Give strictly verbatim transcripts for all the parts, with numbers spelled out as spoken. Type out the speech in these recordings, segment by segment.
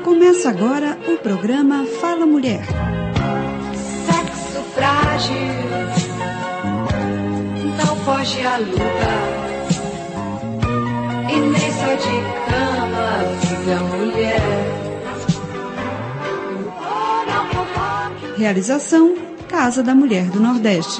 Começa agora o programa Fala Mulher. Sexo frágil, não foge à luta, e nem só de cama vive a mulher. Realização Casa da Mulher do Nordeste.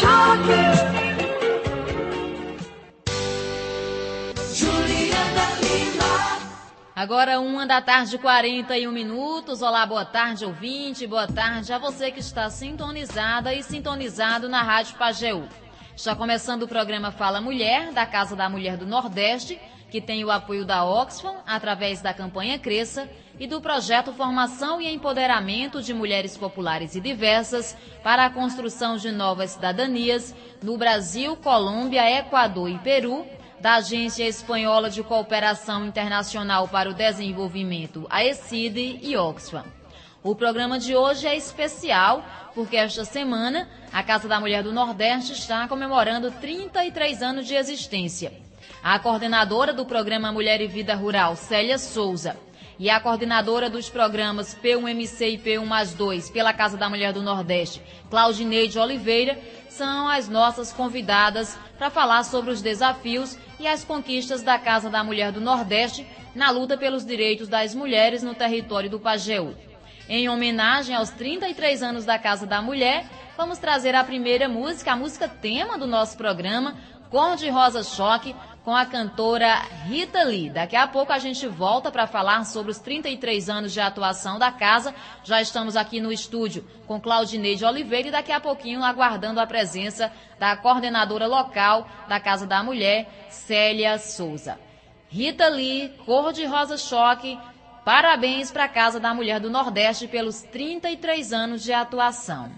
Agora uma da tarde, quarenta e um minutos. Olá, boa tarde, ouvinte. Boa tarde a você que está sintonizada e sintonizado na Rádio Pajeú. Está começando o programa Fala Mulher, da Casa da Mulher do Nordeste, que tem o apoio da Oxfam, através da campanha Cresça, e do projeto Formação e Empoderamento de Mulheres Populares e Diversas para a construção de novas cidadanias no Brasil, Colômbia, Equador e Peru, da Agência Espanhola de Cooperação Internacional para o Desenvolvimento, a E C I D, e Oxfam. O programa de hoje é especial porque esta semana a Casa da Mulher do Nordeste está comemorando trinta e três anos de existência. A coordenadora do programa Mulher e Vida Rural, Célia Souza, e a coordenadora dos programas P um M C e P um mais dois pela Casa da Mulher do Nordeste, Claudineide Oliveira, são as nossas convidadas para falar sobre os desafios e as conquistas da Casa da Mulher do Nordeste na luta pelos direitos das mulheres no território do Pajeú. Em homenagem aos trinta e três anos da Casa da Mulher, vamos trazer a primeira música, a música tema do nosso programa, Cor de Rosa Choque, com a cantora Rita Lee. Daqui a pouco a gente volta para falar sobre os trinta e três anos de atuação da casa. Já estamos aqui no estúdio com Claudineide Oliveira e daqui a pouquinho aguardando a presença da coordenadora local da Casa da Mulher, Célia Souza. Rita Lee, Cor de Rosa Choque, parabéns para a Casa da Mulher do Nordeste pelos trinta e três anos de atuação.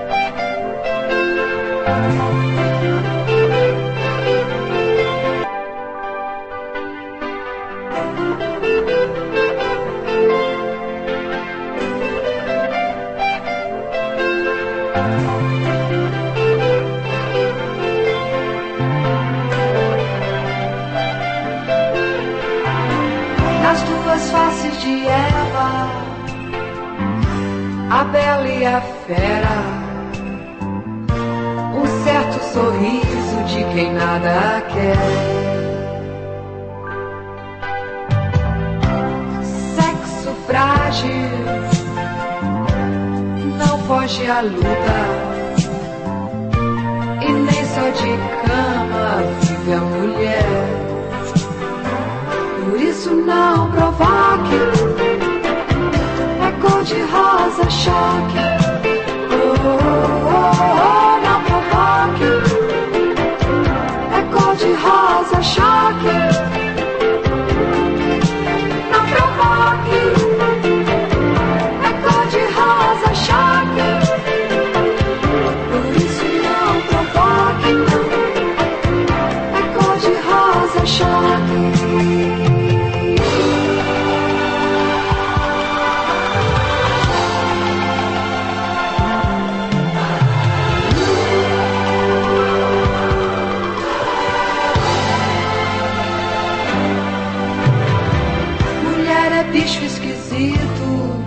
Nas duas faces de Eva, a bela e a fera, um certo sorriso de quem nada quer. Sexo frágil, não foge à luta, e nem só de cama vive a mulher. Por isso não provoque, é cor de rosa choque. Oh, oh, oh, oh, não provoque, é cor de rosa choque. Não provoque, é cor de rosa choque. Por isso não provoque, não, é cor de rosa choque. Bicho esquisito,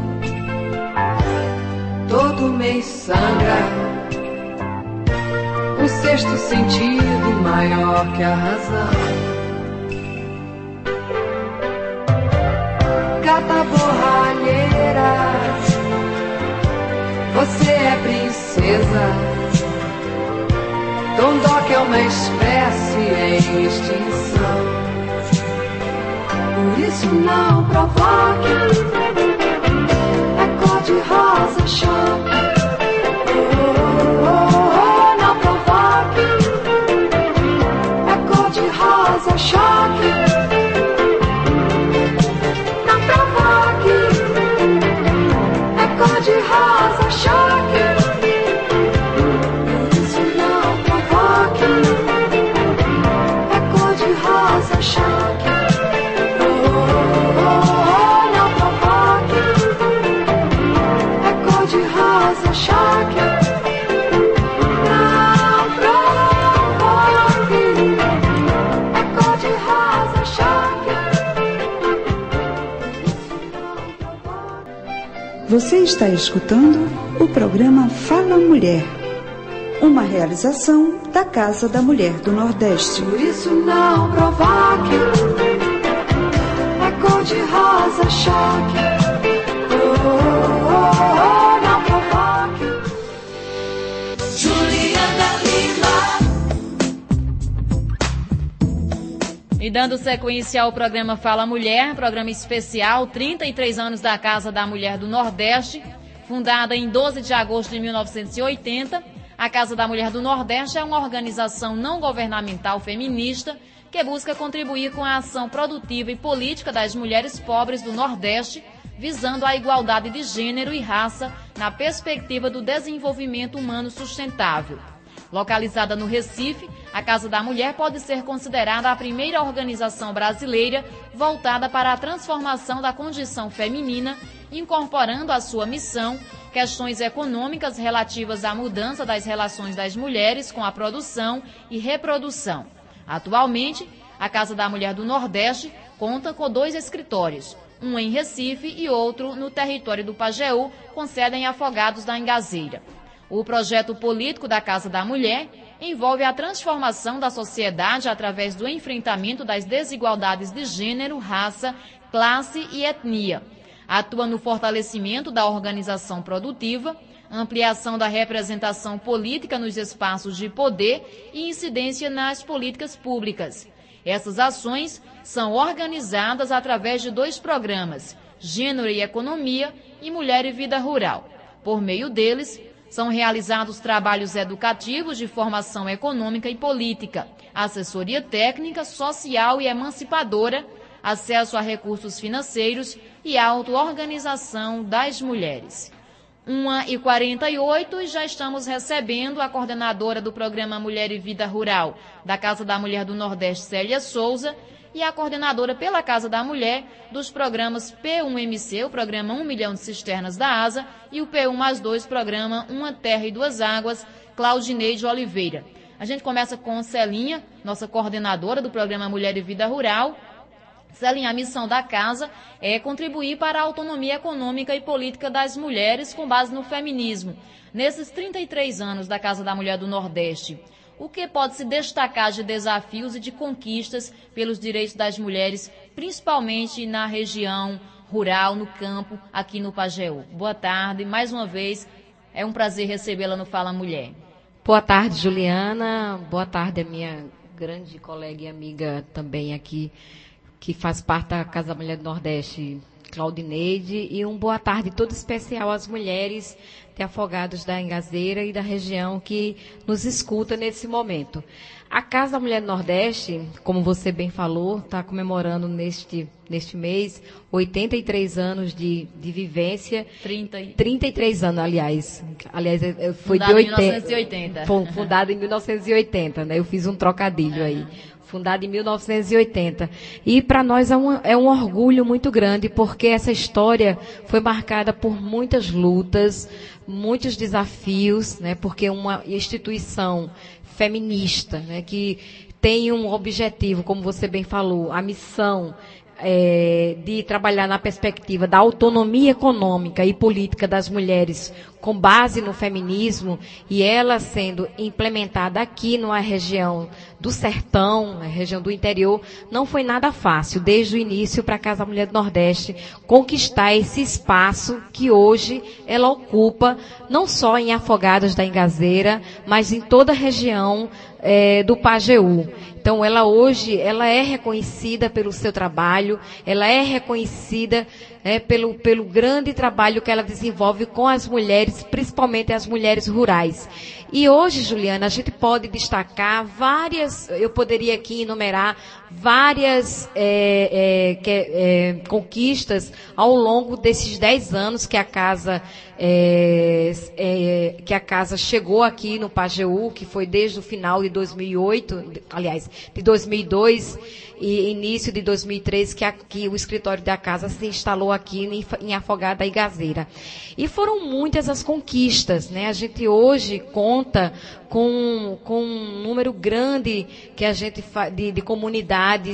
todo mês sangra, um sexto sentido maior que a razão. Gata borralheira, você é princesa, Dondoca é uma espécie em extinção. Por isso não provoque, é cor de rosa choque. Oh, oh, oh, oh, não provoque, é cor de rosa choque. Não provoque, é cor de rosa choque. Por isso não provoque, é cor de rosa choque. Não provoque, é cor de rosa Você está escutando o programa Fala Mulher, uma realização da Casa da Mulher do Nordeste. Por isso não provoque, é cor de rosa choque. Oh, oh, oh, oh, não provoque. Juliana Lima. E dando sequência ao programa Fala Mulher, programa especial, trinta e três anos da Casa da Mulher do Nordeste, fundada em doze de agosto de mil novecentos e oitenta, a Casa da Mulher do Nordeste é uma organização não governamental feminista que busca contribuir com a ação produtiva e política das mulheres pobres do Nordeste, visando a igualdade de gênero e raça na perspectiva do desenvolvimento humano sustentável. Localizada no Recife, a Casa da Mulher pode ser considerada a primeira organização brasileira voltada para a transformação da condição feminina, incorporando à sua missão questões econômicas relativas à mudança das relações das mulheres com a produção e reprodução. Atualmente, a Casa da Mulher do Nordeste conta com dois escritórios, um em Recife e outro no território do Pajeú, com sede em Afogados da Ingazeira. O projeto político da Casa da Mulher envolve a transformação da sociedade através do enfrentamento das desigualdades de gênero, raça, classe e etnia. Atua no fortalecimento da organização produtiva, ampliação da representação política nos espaços de poder e incidência nas políticas públicas. Essas ações são organizadas através de dois programas, Gênero e Economia e Mulher e Vida Rural. Por meio deles, são realizados trabalhos educativos de formação econômica e política, assessoria técnica, social e emancipadora, acesso a recursos financeiros e auto-organização das mulheres. uma e quarenta e oito e já estamos recebendo a coordenadora do programa Mulher e Vida Rural da Casa da Mulher do Nordeste, Célia Souza, e a coordenadora pela Casa da Mulher dos programas P um M C, o programa um milhão de cisternas da ASA, e o P um mais dois, programa Uma Terra e Duas Águas, Claudineide Oliveira. A gente começa com Celinha, nossa coordenadora do programa Mulher e Vida Rural. Celinha, a missão da Casa é contribuir para a autonomia econômica e política das mulheres com base no feminismo. Nesses trinta e três anos da Casa da Mulher do Nordeste, o que pode se destacar de desafios e de conquistas pelos direitos das mulheres, principalmente na região rural, no campo, aqui no Pajeú? Boa tarde, mais uma vez, é um prazer recebê-la no Fala Mulher. Boa tarde, Juliana. Boa tarde, a minha grande colega e amiga também aqui, que faz parte da Casa da Mulher do Nordeste, Claudineide, e um boa tarde todo especial às mulheres de Afogados da Ingazeira e da região que nos escuta nesse momento. A Casa da Mulher do Nordeste, como você bem falou, está comemorando neste, neste mês oitenta e três anos de, de vivência. trinta. trinta e três anos, aliás. Aliás, foi Fundado de oitenta. em mil novecentos e oitenta. Foi fundado em mil novecentos e oitenta, né? Eu fiz um trocadilho aí. Fundada em mil novecentos e oitenta. E para nós é um, é um orgulho muito grande, porque essa história foi marcada por muitas lutas, muitos desafios, né? Porque uma instituição feminista, né? Que tem um objetivo, como você bem falou, a missão é, de trabalhar na perspectiva da autonomia econômica e política das mulheres com base no feminismo, e ela sendo implementada aqui numa região do sertão, na região do interior, não foi nada fácil, desde o início, para a Casa da Mulher do Nordeste, conquistar esse espaço que hoje ela ocupa, não só em Afogados da Ingazeira, mas em toda a região é, do Pajeú. Então, ela hoje, ela é reconhecida pelo seu trabalho, ela é reconhecida é, pelo, pelo grande trabalho que ela desenvolve com as mulheres, principalmente as mulheres rurais. E hoje, Juliana, a gente pode destacar várias, eu poderia aqui enumerar várias é, é, que, é, conquistas ao longo desses dez anos que a casa é, é, que a casa chegou aqui no Pajeú, que foi desde o final de dois mil e oito, aliás, de dois mil e dois e início de dois mil e três, que, aqui, o escritório da casa se instalou aqui em, em Afogada da Ingazeira. E foram muitas as conquistas, né? A gente hoje conta com, com um número grande que a gente fa, de, de comunidades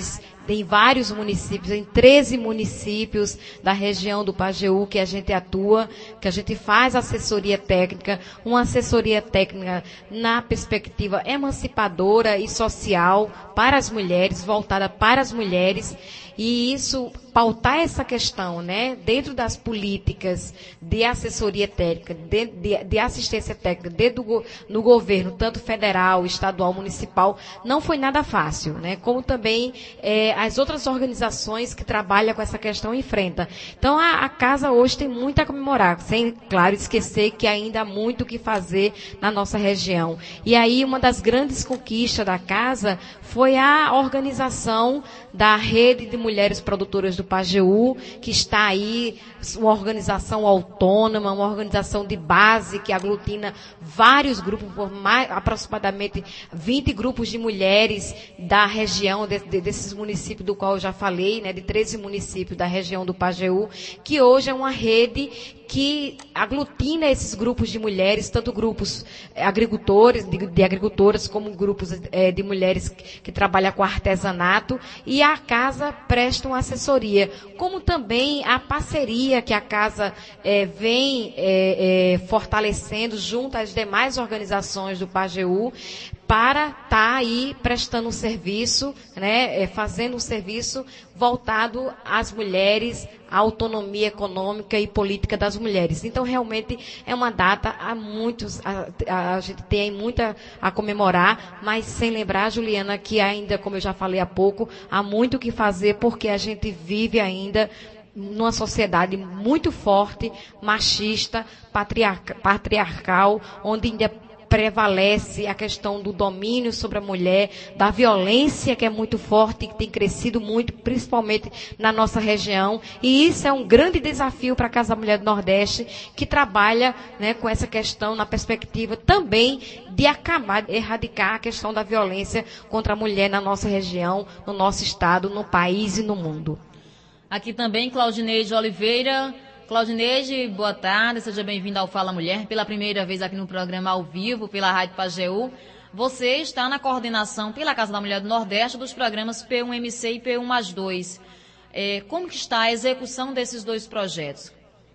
tem vários municípios, em treze municípios da região do Pajeú que a gente atua, que a gente faz assessoria técnica, uma assessoria técnica na perspectiva emancipadora e social para as mulheres, voltada para as mulheres, e isso, pautar essa questão, né, dentro das políticas de assessoria técnica, de, de, de assistência técnica, dentro do, no governo, tanto federal, estadual, municipal, não foi nada fácil, né, como também é, as outras organizações que trabalham com essa questão enfrentam. Então, a, a casa hoje tem muito a comemorar, sem, claro, esquecer que ainda há muito o que fazer na nossa região. E aí, uma das grandes conquistas da casa foi a organização da Rede de Mulheres Produtoras do Pajeú, que está aí, uma organização autônoma, uma organização de base que aglutina vários grupos, por mais, aproximadamente vinte grupos de mulheres da região, de, de, desses municípios do qual eu já falei, né, de treze municípios da região do Pajeú, que hoje é uma rede que aglutina esses grupos de mulheres, tanto grupos agricultores, de, de agricultoras, como grupos é, de mulheres que, que trabalham com artesanato, e a casa presta uma assessoria, como também a parceria que a casa é, vem é, é, fortalecendo junto às demais organizações do Pajeú, para estar tá aí prestando um serviço, né, é, fazendo um serviço voltado às mulheres, à autonomia econômica e política das mulheres. Então, realmente, é uma data há muitos, a, a, a gente tem muita a comemorar, mas sem lembrar, Juliana, que ainda, como eu já falei há pouco, há muito o que fazer, porque a gente vive ainda numa sociedade muito forte, machista, patriarca, patriarcal, onde ainda prevalece a questão do domínio sobre a mulher, da violência que é muito forte, que tem crescido muito, principalmente na nossa região. E isso é um grande desafio para a Casa da Mulher do Nordeste, que trabalha, né, com essa questão na perspectiva também de acabar, de erradicar a questão da violência contra a mulher na nossa região, no nosso estado, no país e no mundo. Aqui também Claudineide Oliveira. Claudineide, boa tarde, seja bem-vinda ao Fala Mulher, pela primeira vez aqui no programa ao vivo, pela Rádio Pajeú. Você está na coordenação pela Casa da Mulher do Nordeste dos programas P um M C e P um mais dois. É, como que está a execução desses dois projetos?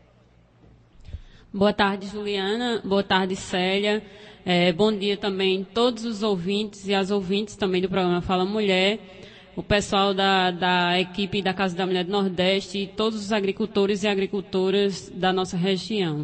Boa tarde, Juliana. Boa tarde, Célia. É, bom dia também a todos os ouvintes e as ouvintes também do programa Fala Mulher. O pessoal da, da equipe da Casa da Mulher do Nordeste e todos os agricultores e agricultoras da nossa região.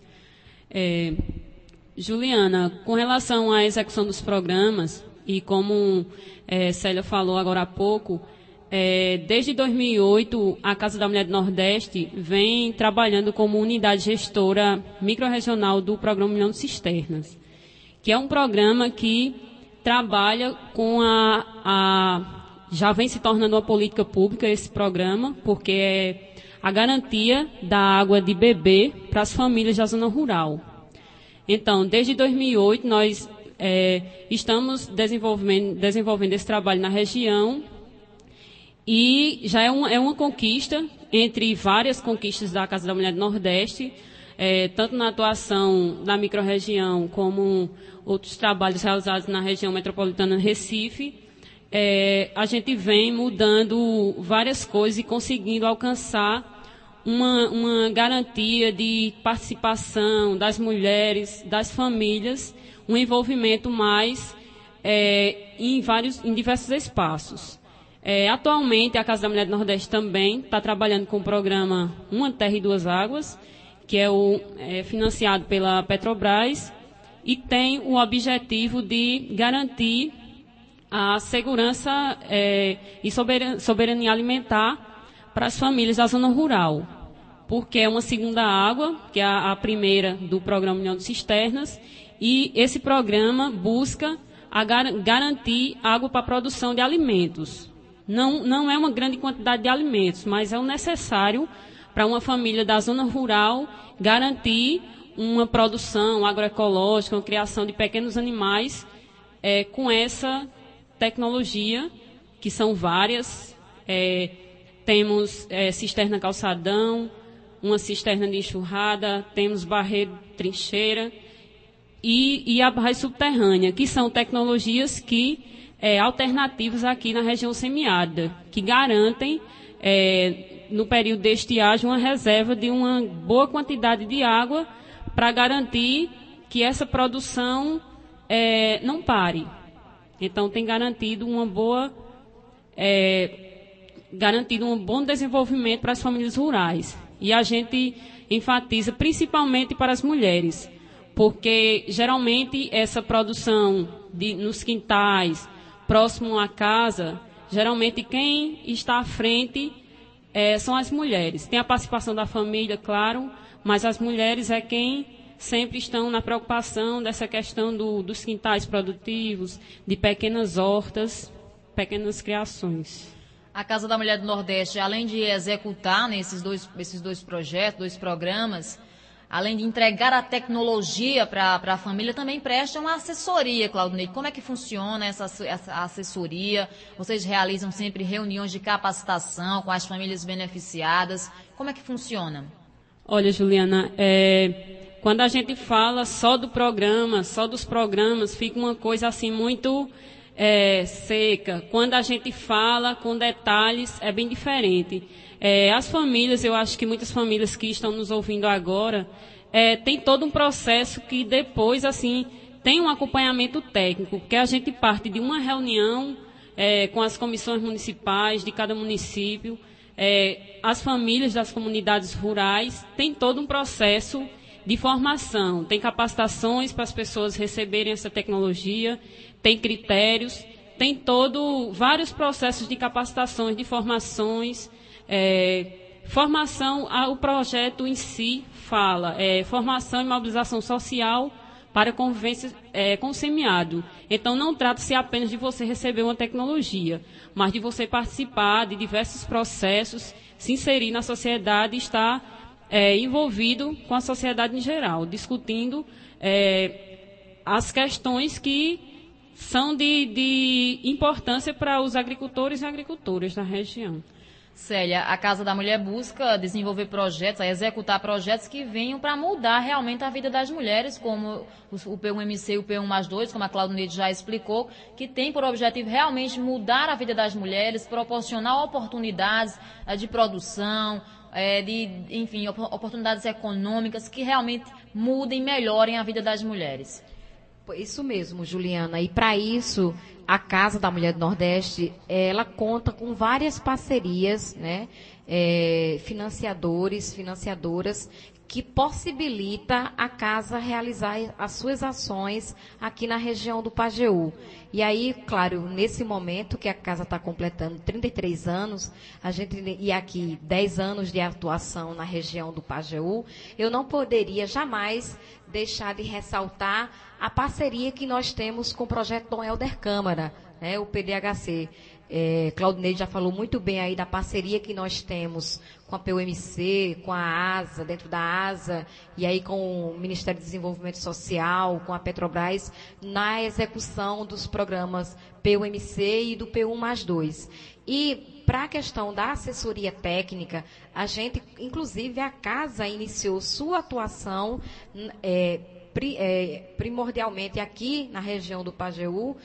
É, Juliana, com relação à execução dos programas, e como é, Célia falou agora há pouco, é, desde dois mil e oito, a Casa da Mulher do Nordeste vem trabalhando como unidade gestora microrregional do programa Milhão de Cisternas, que é um programa que trabalha com a... a já vem se tornando uma política pública esse programa, porque é a garantia da água de beber para as famílias da zona rural. Então, desde dois mil e oito, nós é, estamos desenvolvendo, desenvolvendo esse trabalho na região, e já é, um, é uma conquista, entre várias conquistas da Casa da Mulher do Nordeste, é, tanto na atuação na microrregião, como outros trabalhos realizados na região metropolitana de Recife. É, a gente vem mudando várias coisas e conseguindo alcançar uma, uma garantia de participação das mulheres, das famílias, um envolvimento mais é, em, vários, em diversos espaços. É, atualmente, a Casa da Mulher do Nordeste também está trabalhando com o programa Uma Terra e Duas Águas, que é, o, é financiado pela Petrobras, e tem o objetivo de garantir a segurança é, e soberania, soberania alimentar para as famílias da zona rural, porque é uma segunda água, que é a, a primeira do programa Milhão de Cisternas, e esse programa busca a gar, garantir água para a produção de alimentos. Não, não é uma grande quantidade de alimentos, mas é o necessário para uma família da zona rural garantir uma produção agroecológica, uma criação de pequenos animais é, com essa tecnologia, que são várias. É, temos é, cisterna calçadão, uma cisterna de enxurrada, temos barreiro trincheira e, e a barragem subterrânea, que são tecnologias que é, alternativas aqui na região semiárida, que garantem, é, no período de estiagem, uma reserva de uma boa quantidade de água para garantir que essa produção é, não pare. Então, tem garantido uma boa, é, garantido um bom desenvolvimento para as famílias rurais. E a gente enfatiza principalmente para as mulheres, porque geralmente essa produção de, nos quintais, próximo à casa, geralmente quem está à frente é, são as mulheres. Tem a participação da família, claro, mas as mulheres é quem sempre estão na preocupação dessa questão do, dos quintais produtivos, de pequenas hortas, pequenas criações. A Casa da Mulher do Nordeste, além de executar né, esses, dois, esses dois projetos, dois programas, além de entregar a tecnologia para a família, também presta uma assessoria, Claudinei. Como é que funciona essa, essa assessoria? Vocês realizam sempre reuniões de capacitação com as famílias beneficiadas? Como é que funciona? Olha, Juliana, é, quando a gente fala só do programa, só dos programas, fica uma coisa assim muito... É, seca. Quando a gente fala com detalhes, é bem diferente. É, as famílias, eu acho que muitas famílias que estão nos ouvindo agora, é, tem todo um processo que depois, assim, tem um acompanhamento técnico, porque a gente parte de uma reunião é, com as comissões municipais de cada município, é, as famílias das comunidades rurais, tem todo um processo de formação, tem capacitações para as pessoas receberem essa tecnologia, tem critérios, tem todo, vários processos de capacitações, de formações, é, formação, a, o projeto em si fala, é, formação e mobilização social para convivência é, com o semiárido. Então, não trata-se apenas de você receber uma tecnologia, mas de você participar de diversos processos, se inserir na sociedade e estar É, envolvido com a sociedade em geral, discutindo é, as questões que são de, de importância para os agricultores e agricultoras da região. Célia, a Casa da Mulher busca desenvolver projetos, executar projetos que venham para mudar realmente a vida das mulheres, como o P um M C e o P um mais dois, como a Claudinei já explicou, que tem por objetivo realmente mudar a vida das mulheres, proporcionar oportunidades de produção, É, de, enfim, oportunidades econômicas que realmente mudem, melhorem a vida das mulheres. Isso mesmo, Juliana. E para isso, a Casa da Mulher do Nordeste, ela conta com várias parcerias, né, é, financiadores, financiadoras, que possibilita a casa realizar as suas ações aqui na região do Pajeú. E aí, claro, nesse momento que a casa está completando trinta e três anos, a gente, e aqui dez anos de atuação na região do Pajeú, eu não poderia jamais deixar de ressaltar a parceria que nós temos com o projeto Dom Helder Câmara, né, o P D H C. É, Claudinei já falou muito bem aí da parceria que nós temos com a P U M C, com a ASA, dentro da ASA, e aí com o Ministério do Desenvolvimento Social, com a Petrobras, na execução dos programas P U M C e do P um mais dois. E para a questão da assessoria técnica, a gente, inclusive a Casa iniciou sua atuação é, pri, é, primordialmente aqui na região do Pajeú,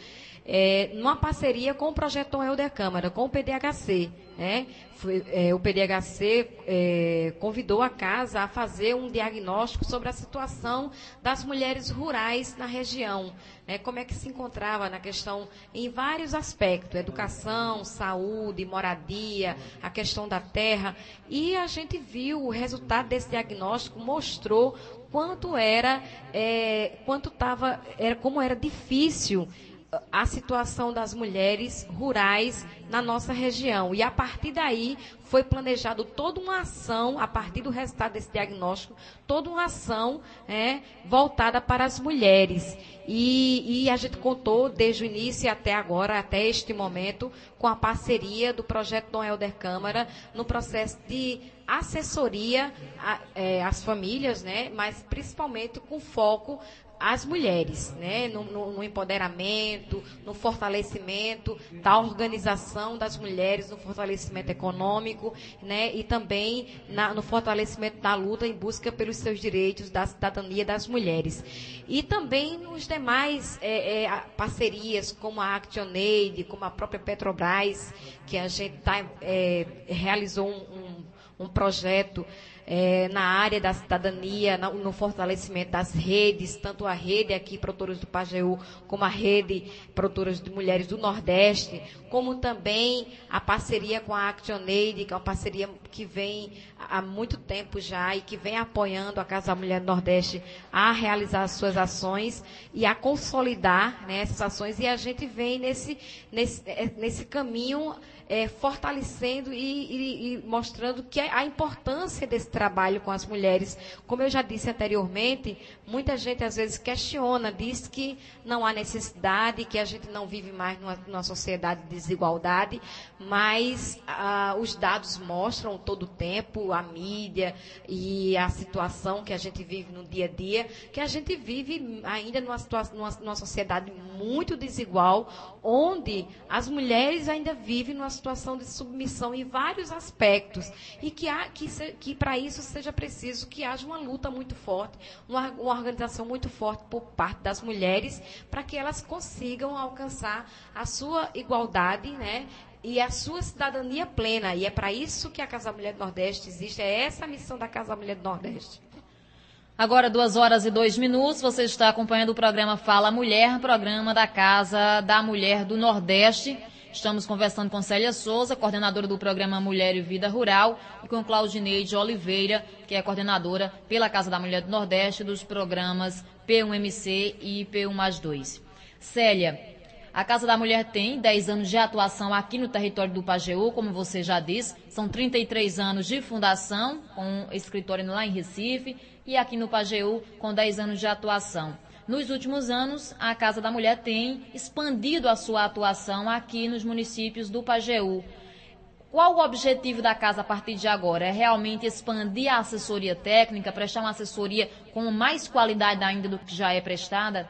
É, numa parceria com o projeto Dom Helder Câmara, com o P D H C. Né? Foi, é, o P D H C é, convidou a casa a fazer um diagnóstico sobre a situação das mulheres rurais na região. Né? Como é que se encontrava na questão, em vários aspectos, educação, saúde, moradia, a questão da terra. E a gente viu o resultado desse diagnóstico, mostrou quanto era, é, quanto tava, era, como era difícil a situação das mulheres rurais na nossa região. E a partir daí foi planejado toda uma ação, a partir do resultado desse diagnóstico, toda uma ação é, voltada para as mulheres. E, e a gente contou desde o início até agora, até este momento, com a parceria do projeto Dom Helder Câmara, no processo de assessoria às é, famílias, né, mas principalmente com foco as mulheres, né, no, no, no empoderamento, no fortalecimento da organização das mulheres, no fortalecimento econômico, né, e também na, no fortalecimento da luta em busca pelos seus direitos, da cidadania das mulheres. E também nos demais é, é, parcerias, como a ActionAid, como a própria Petrobras, que a gente tá, é, realizou um, um, um projeto É, na área da cidadania, na, no fortalecimento das redes, tanto a rede aqui, Produtoras do Pajeú, como a rede Produtoras de Mulheres do Nordeste, como também a parceria com a ActionAid, que é uma parceria que vem há muito tempo já e que vem apoiando a Casa da Mulher do Nordeste a realizar as suas ações e a consolidar, né, essas ações, e a gente vem nesse, nesse, nesse caminho é, fortalecendo e, e, e mostrando que a importância desse trabalho com as mulheres. Como eu já disse anteriormente, muita gente às vezes questiona, diz que não há necessidade, que a gente não vive mais numa, numa sociedade de desigualdade, mas ah, os dados mostram todo o tempo, a mídia e a situação que a gente vive no dia a dia, que a gente vive ainda numa, situação, numa, numa sociedade muito desigual, onde as mulheres ainda vivem numa situação de submissão em vários aspectos, e que, há, que, se, que para isso seja preciso que haja uma luta muito forte, uma, uma organização muito forte por parte das mulheres, para que elas consigam alcançar a sua igualdade, né, e a sua cidadania plena. E é para isso que a Casa da Mulher do Nordeste existe, é essa a missão da Casa da Mulher do Nordeste. Agora, duas horas e dois minutos, você está acompanhando o programa Fala Mulher, programa da Casa da Mulher do Nordeste. Estamos conversando com Célia Souza, coordenadora do programa Mulher e Vida Rural, e com Claudineide Oliveira, que é coordenadora pela Casa da Mulher do Nordeste dos programas P um M C e P um mais dois. Célia, a Casa da Mulher tem dez anos de atuação aqui no território do Pajeú, como você já disse, são trinta e três anos de fundação, com escritório lá em Recife, e aqui no Pajeú com dez anos de atuação. Nos últimos anos, a Casa da Mulher tem expandido a sua atuação aqui nos municípios do Pajeú. Qual o objetivo da casa a partir de agora? É realmente expandir a assessoria técnica, prestar uma assessoria com mais qualidade ainda do que já é prestada?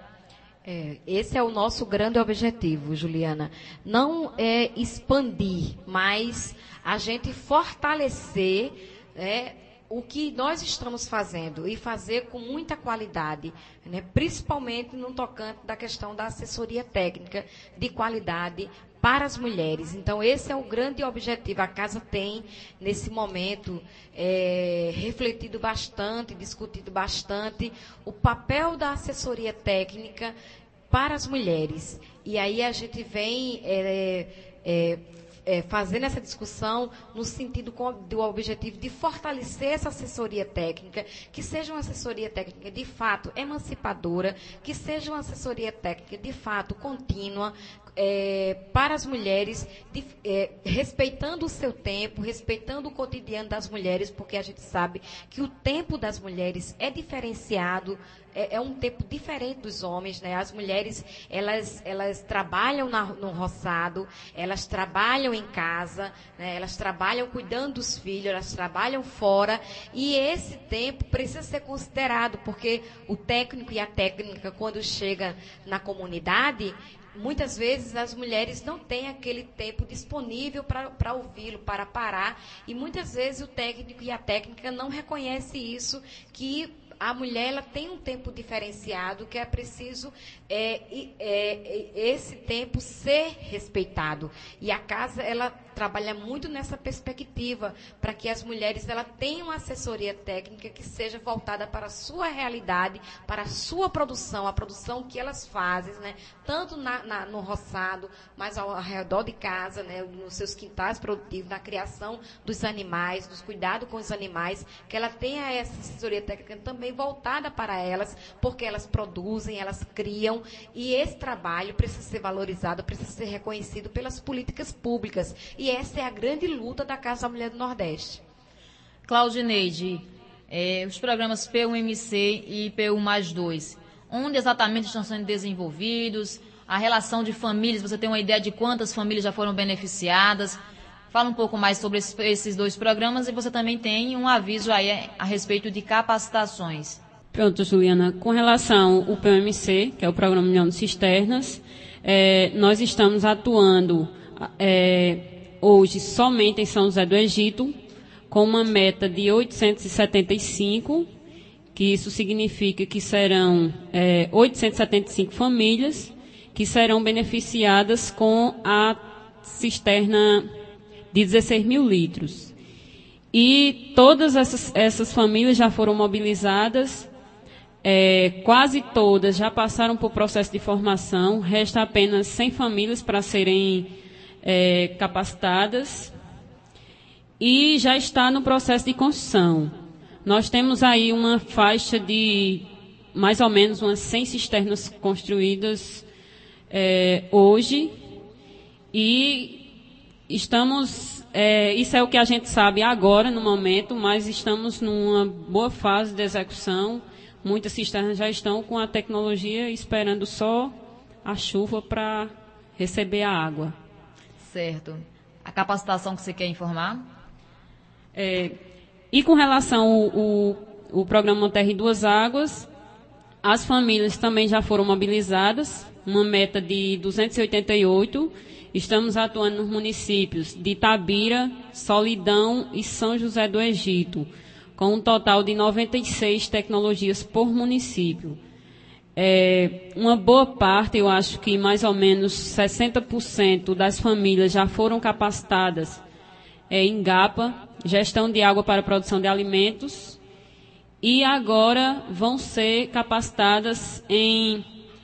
É, esse é o nosso grande objetivo, Juliana. Não é expandir, mas a gente fortalecer, né, o que nós estamos fazendo e fazer com muita qualidade, né, principalmente no tocante da questão da assessoria técnica de qualidade para as mulheres. Então, esse é o grande objetivo. A casa tem, nesse momento, é, refletido bastante, discutido bastante o papel da assessoria técnica para as mulheres. E aí a gente vem é, é, é, fazendo essa discussão no sentido com, do objetivo de fortalecer essa assessoria técnica, que seja uma assessoria técnica de fato emancipadora, que seja uma assessoria técnica de fato contínua, É, para as mulheres, de, é, respeitando o seu tempo, respeitando o cotidiano das mulheres, porque a gente sabe que o tempo das mulheres é diferenciado, é, é um tempo diferente dos homens, né? As mulheres, elas, elas trabalham na, no roçado, elas trabalham em casa, né? Elas trabalham cuidando dos filhos, elas trabalham fora, e esse tempo precisa ser considerado, porque o técnico e a técnica, quando chega na comunidade, muitas vezes as mulheres não têm aquele tempo disponível para ouvi-lo, para parar, e muitas vezes o técnico e a técnica não reconhecem isso, que a mulher ela tem um tempo diferenciado, que é preciso é, é, esse tempo ser respeitado. E a casa ela trabalha muito nessa perspectiva, para que as mulheres ela tenham uma assessoria técnica que seja voltada para a sua realidade, para a sua produção, a produção que elas fazem, né? Tanto na, na, no roçado, mas ao, ao redor de casa, né? Nos seus quintais produtivos, na criação dos animais, nos cuidados com os animais, que ela tenha essa assessoria técnica também voltada para elas, porque elas produzem, elas criam, e esse trabalho precisa ser valorizado, precisa ser reconhecido pelas políticas públicas. E essa é a grande luta da Casa da Mulher do Nordeste. Claudineide, é, os programas P um M C e P um mais dois, onde exatamente estão sendo desenvolvidos? A relação de famílias, você tem uma ideia de quantas famílias já foram beneficiadas? Fala um pouco mais sobre esses dois programas, e você também tem um aviso aí a respeito de capacitações. Pronto, Juliana. Com relação ao P M M C, que é o Programa Milhão de Cisternas, é, nós estamos atuando é, hoje somente em São José do Egito, com uma meta de oitocentos e setenta e cinco, que isso significa que serão é, oitocentos e setenta e cinco famílias que serão beneficiadas com a cisterna de dezesseis mil litros. E todas essas, essas famílias já foram mobilizadas. É, quase todas já passaram por processo de formação, resta apenas cem famílias para serem é, capacitadas e já está no processo de construção. Nós temos aí uma faixa de mais ou menos umas cem cisternas construídas é, hoje e estamos, é, isso é o que a gente sabe agora no momento, mas estamos numa boa fase de execução. Muitas cisternas já estão com a tecnologia esperando só a chuva para receber a água. Certo. A capacitação que você quer informar? É, e com relação ao, ao programa Terra em Duas Águas, as famílias também já foram mobilizadas, uma meta de duzentos e oitenta e oito. Estamos atuando nos municípios de Itabira, Solidão e São José do Egito, com um total de noventa e seis tecnologias por município. É, uma boa parte, eu acho que mais ou menos sessenta por cento das famílias já foram capacitadas é, em GAPA, gestão de água para produção de alimentos, e agora vão ser capacitadas em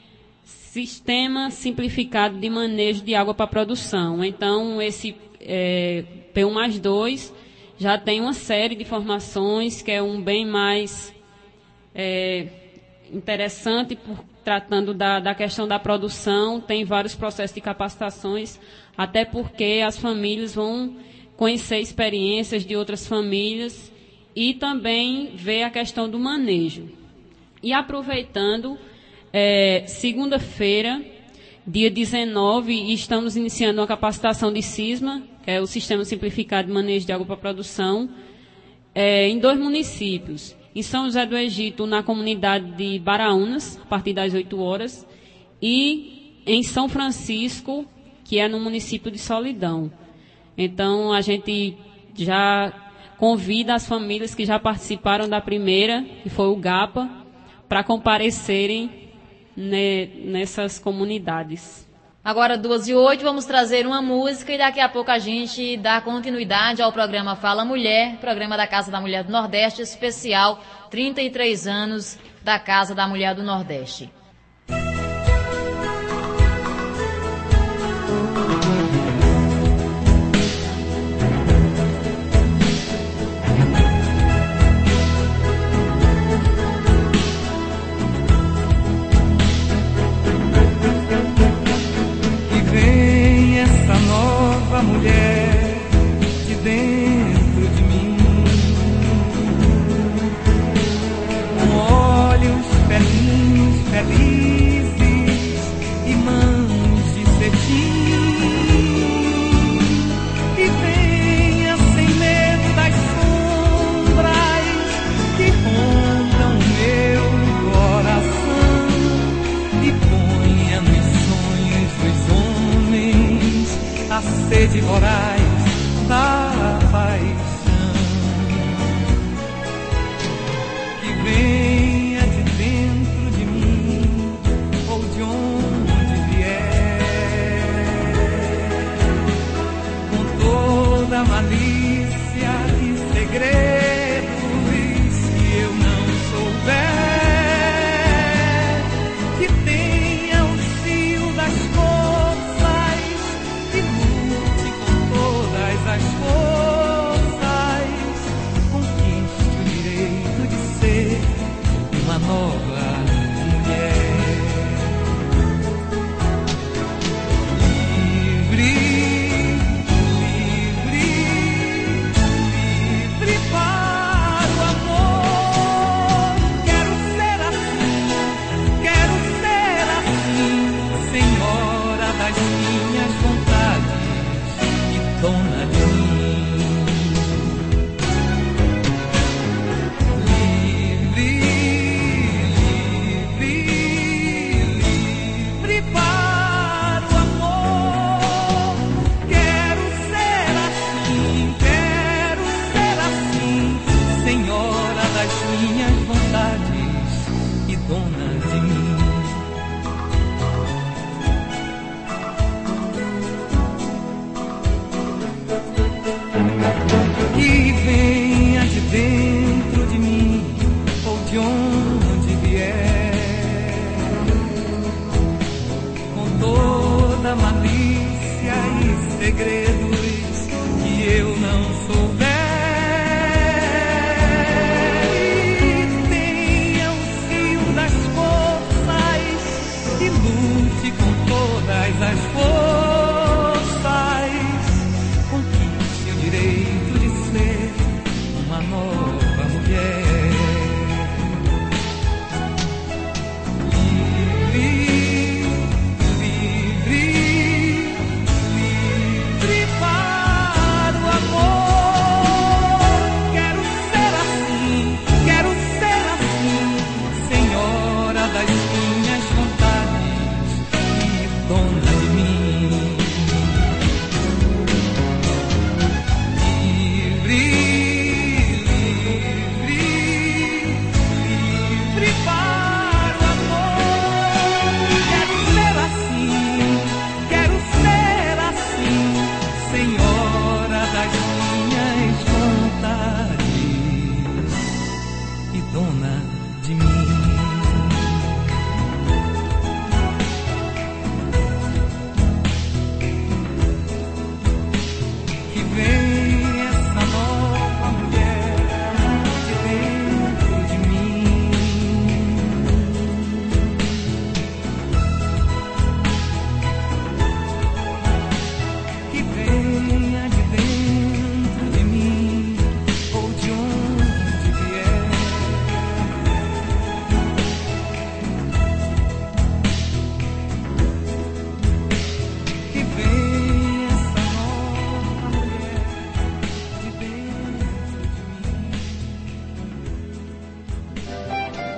sistema simplificado de manejo de água para produção. Então, esse é, P um mais dois já tem uma série de formações que é um bem mais é, interessante, por, tratando da, da questão da produção, tem vários processos de capacitações, até porque as famílias vão conhecer experiências de outras famílias e também ver a questão do manejo. E aproveitando, é, segunda-feira, dia dezenove, estamos iniciando uma capacitação de SISMA, que é o Sistema Simplificado de Manejo de Água para Produção, é, em dois municípios. Em São José do Egito, na comunidade de Baraunas, a partir das oito horas, e em São Francisco, que é no município de Solidão. Então, a gente já convida as famílias que já participaram da primeira, que foi o GAPA, para comparecerem ne, nessas comunidades. Agora, duas e oito, vamos trazer uma música e daqui a pouco a gente dá continuidade ao programa Fala Mulher, programa da Casa da Mulher do Nordeste, especial trinta e três anos da Casa da Mulher do Nordeste. Nova mulher de dentro de mim, com olhos pelinhos felizes e mãos de cetim, e venha sem medo das sombras que rondam meu coração e ponha nos sonhos dos homens a sede voraz da paixão, que venha de dentro de mim ou de onde vier, com toda a malícia e segredos que eu não souber, que tenha o fio das forças, que lute com todas as forças, conquiste o direito de ser uma nova mulher. Livre, livre, livre para o amor. Quero ser assim, quero ser assim, senhora das minhas vontades e dona de mim. Livre,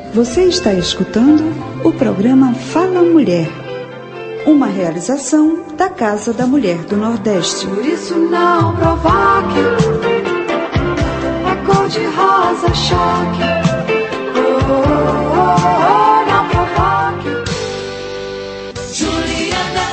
Você está escutando o programa Fala Mulher, uma realização da Casa da Mulher do Nordeste. Por isso não provoque, é cor de rosa choque. Oh, oh, oh, oh, não provoque. Juliana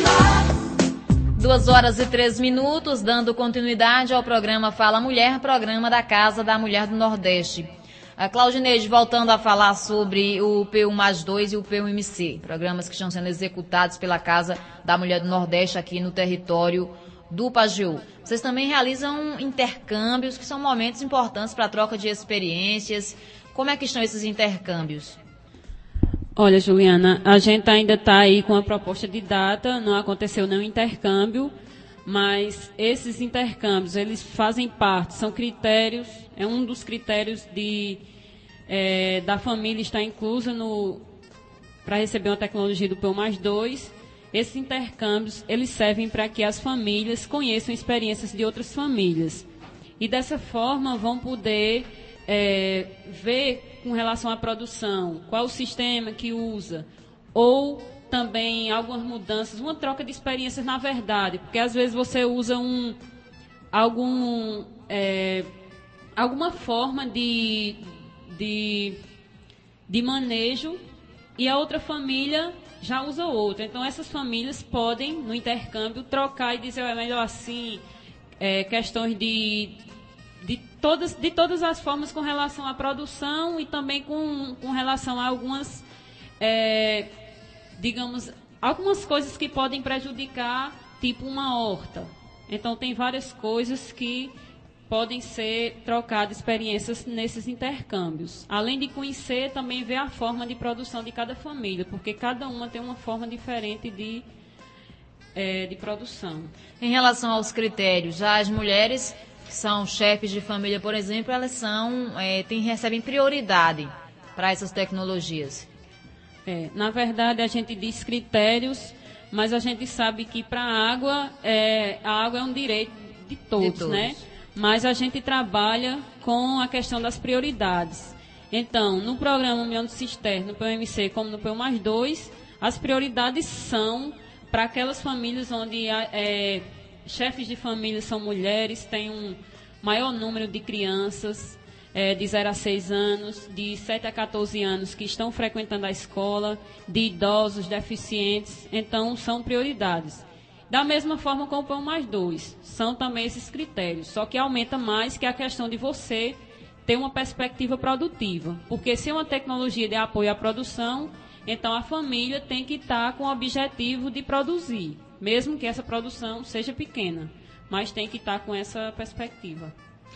Lima. Duas horas e três minutos, dando continuidade ao programa Fala Mulher, programa da Casa da Mulher do Nordeste. A Claudineide, voltando a falar sobre o P um mais dois e o P um M C, programas que estão sendo executados pela Casa da Mulher do Nordeste aqui no território do Pajeú. Vocês também realizam intercâmbios, que são momentos importantes para a troca de experiências. Como é que estão esses intercâmbios? Olha, Juliana, a gente ainda está aí com a proposta de data, não aconteceu nenhum intercâmbio, mas esses intercâmbios, eles fazem parte, são critérios, é um dos critérios de, é, da família estar inclusa para receber uma tecnologia do P um mais dois. Esses intercâmbios, eles servem para que as famílias conheçam experiências de outras famílias. E dessa forma vão poder é, ver com relação à produção, qual o sistema que usa, ou também algumas mudanças, uma troca de experiências na verdade, porque às vezes você usa um, algum, é, alguma forma de, de, de manejo e a outra família já usa outra. Então essas famílias podem, no intercâmbio, trocar e dizer, é melhor assim, é, questões de, de, todas, de todas as formas com relação à produção e também com, com relação a algumas... É, digamos, algumas coisas que podem prejudicar, tipo uma horta. Então, tem várias coisas que podem ser trocadas, experiências nesses intercâmbios. Além de conhecer, também ver a forma de produção de cada família, porque cada uma tem uma forma diferente de, é, de produção. Em relação aos critérios, já as mulheres que são chefes de família, por exemplo, elas são, é, tem, recebem prioridade para essas tecnologias. É, na verdade, a gente diz critérios, mas a gente sabe que para a água, é, a água é um direito de todos, de todos, né? Mas a gente trabalha com a questão das prioridades. Então, no programa União do Cisterna, no P um M C como no P um mais dois, as prioridades são para aquelas famílias onde é, chefes de família são mulheres, tem um maior número de crianças, É, de zero a seis anos, de sete a quatorze anos que estão frequentando a escola, de idosos, deficientes, então são prioridades. Da mesma forma com o P um mais dois, são também esses critérios, só que aumenta mais que a questão de você ter uma perspectiva produtiva, porque se é uma tecnologia de apoio à produção, então a família tem que estar com o objetivo de produzir, mesmo que essa produção seja pequena, mas tem que estar com essa perspectiva.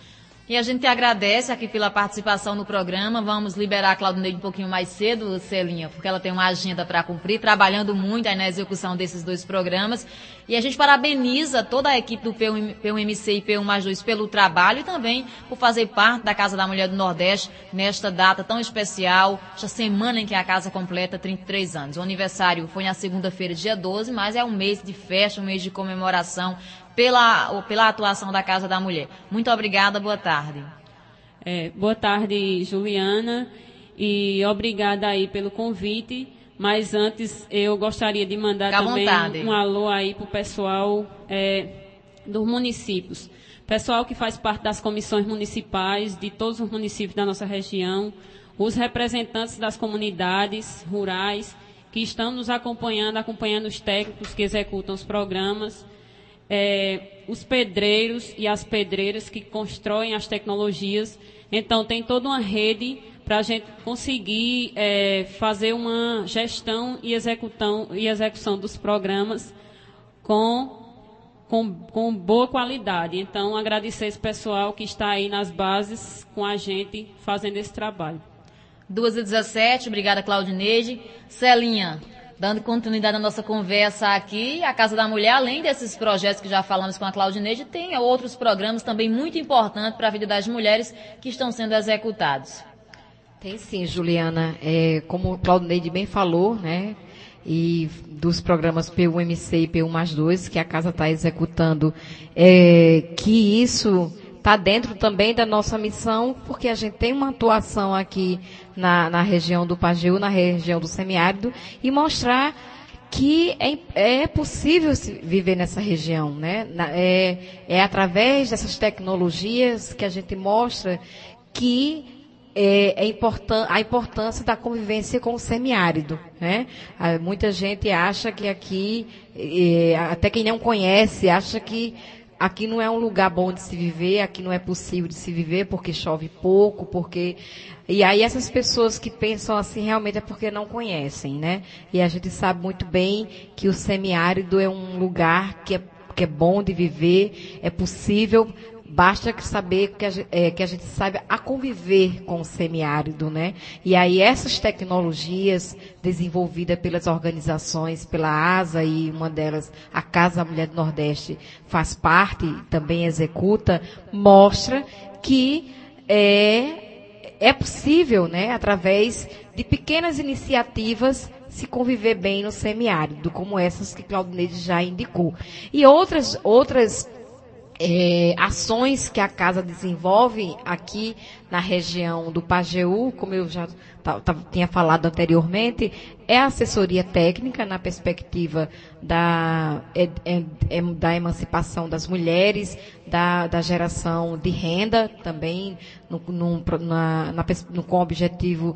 E a gente agradece aqui pela participação no programa. Vamos liberar a Claudineide um pouquinho mais cedo, Celinha, porque ela tem uma agenda para cumprir, trabalhando muito aí na execução desses dois programas. E a gente parabeniza toda a equipe do P um M C e P um mais dois pelo trabalho e também por fazer parte da Casa da Mulher do Nordeste nesta data tão especial, esta semana em que a casa completa trinta e três anos. O aniversário foi na segunda-feira, dia doze, mas é um mês de festa, um mês de comemoração Pela, pela atuação da Casa da Mulher. Muito obrigada, boa tarde. É, boa tarde, Juliana, e obrigada aí pelo convite, mas antes eu gostaria de mandar Fica também vontade. um alô aí para o pessoal é, dos municípios. Pessoal que faz parte das comissões municipais de todos os municípios da nossa região, os representantes das comunidades rurais que estão nos acompanhando, acompanhando os técnicos que executam os programas, É, os pedreiros e as pedreiras que constroem as tecnologias. Então, tem toda uma rede para a gente conseguir é, fazer uma gestão e execução, e execução dos programas com, com, com boa qualidade. Então, agradecer esse pessoal que está aí nas bases com a gente fazendo esse trabalho. duas e dezessete, obrigada, Claudineide. Celinha, dando continuidade à nossa conversa aqui, a Casa da Mulher, além desses projetos que já falamos com a Claudineide, tem outros programas também muito importantes para a vida das mulheres que estão sendo executados. Tem sim, Juliana. É, como o Claudineide bem falou, né? E dos programas P um M C e P um mais dois, que a Casa está executando, é, que isso está dentro também da nossa missão, porque a gente tem uma atuação aqui na, na região do Pajeú, na região do semiárido, e mostrar que é, é possível viver nessa região, né? É, é através dessas tecnologias que a gente mostra que é, é importan- a importância da convivência com o semiárido, né? Muita gente acha que aqui, é, até quem não conhece, acha que aqui não é um lugar bom de se viver, aqui não é possível de se viver porque chove pouco, porque... E aí essas pessoas que pensam assim realmente é porque não conhecem, né? E a gente sabe muito bem que o semiárido é um lugar que é, que é bom de viver, é possível, basta saber que a, gente, é, que a gente saiba a conviver com o semiárido, né? E aí essas tecnologias desenvolvidas pelas organizações, pela A S A, e uma delas, a Casa da Mulher do Nordeste, faz parte, também executa, mostra que é... É possível, né, através de pequenas iniciativas, se conviver bem no semiárido, como essas que Claudinei já indicou. E outras, outras é, ações que a Casa desenvolve aqui na região do Pajeú, como eu já tá, tá, tinha falado anteriormente, é a assessoria técnica na perspectiva da, é, é, é, da emancipação das mulheres, da, da geração de renda, também no, no, na, na, no, com o objetivo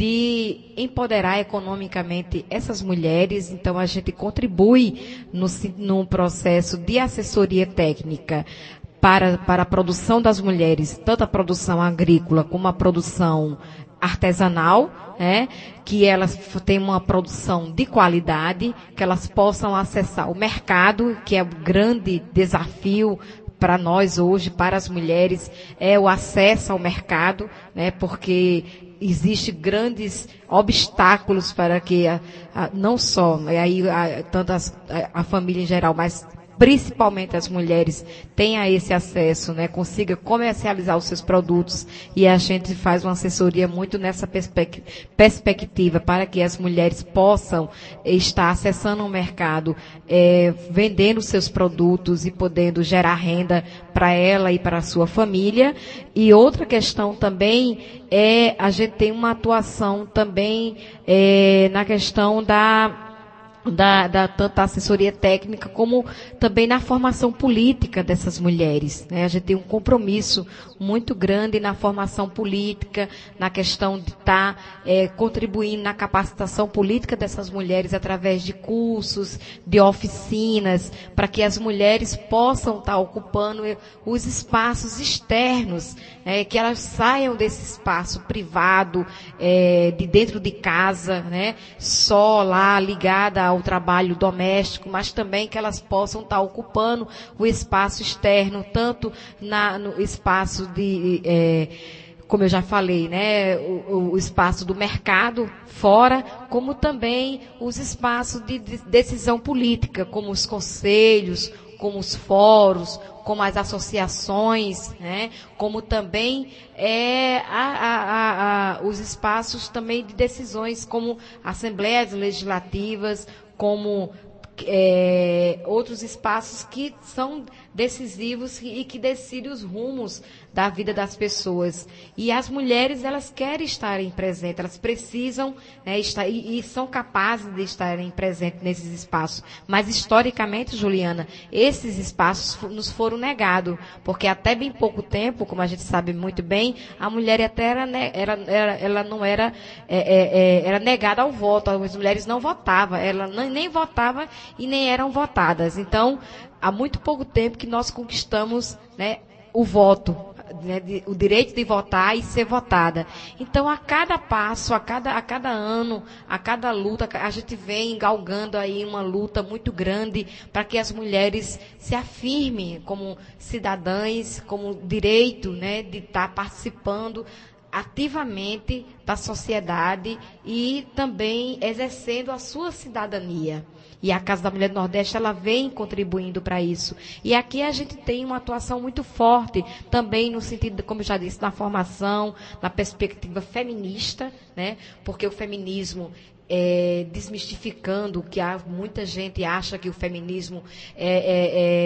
de empoderar economicamente essas mulheres. Então, a gente contribui no, no processo de assessoria técnica para, para a produção das mulheres, tanto a produção agrícola como a produção artesanal, né, que elas tenham uma produção de qualidade, que elas possam acessar o mercado, que é o grande desafio para nós hoje, para as mulheres, é o acesso ao mercado, né, porque existem grandes obstáculos para que a, a, não só, aí, a, tanto as, a, a família em geral, mas principalmente as mulheres tenham esse acesso, né, consiga comercializar os seus produtos, e a gente faz uma assessoria muito nessa perspec- perspectiva para que as mulheres possam estar acessando o mercado, é, vendendo seus produtos e podendo gerar renda para ela e para a sua família. E outra questão também é, a gente tem uma atuação também é, na questão da Da, da tanto da assessoria técnica como também na formação política dessas mulheres, né? A gente tem um compromisso muito grande na formação política, na questão de estar tá, é, contribuindo na capacitação política dessas mulheres através de cursos, de oficinas, para que as mulheres possam estar tá ocupando os espaços externos, é, que elas saiam desse espaço privado, é, de dentro de casa, né? Só lá ligada ao trabalho doméstico, mas também que elas possam estar ocupando o espaço externo, tanto na, no espaço de, é, como eu já falei, né, o, o espaço do mercado fora, como também os espaços de, de decisão política, como os conselhos, como os fóruns, como as associações, né, como também é, a, a, a, os espaços também de decisões, como assembleias legislativas, como é, outros espaços que são decisivos e que decidem os rumos da vida das pessoas. E as mulheres, elas querem estarem presentes, elas precisam, né, estar, e, e são capazes de estarem presentes nesses espaços. Mas, historicamente, Juliana, esses espaços nos foram negados, porque até bem pouco tempo, como a gente sabe muito bem, a mulher até era, era, era ela não era, é, é, era negada ao voto, as mulheres não votavam, ela nem, nem votava e nem eram votadas. Então, há muito pouco tempo que nós conquistamos, né, o voto, né, de, o direito de votar e ser votada. Então, a cada passo, a cada, a cada ano, a cada luta, a gente vem galgando aí uma luta muito grande para que as mulheres se afirmem como cidadãs, como direito, né, de estar participando ativamente da sociedade e também exercendo a sua cidadania. E a Casa da Mulher do Nordeste, ela vem contribuindo para isso. E aqui a gente tem uma atuação muito forte, também no sentido, como eu já disse, na formação, na perspectiva feminista, né? Porque o feminismo, É, desmistificando que há, muita gente acha que o feminismo é, é,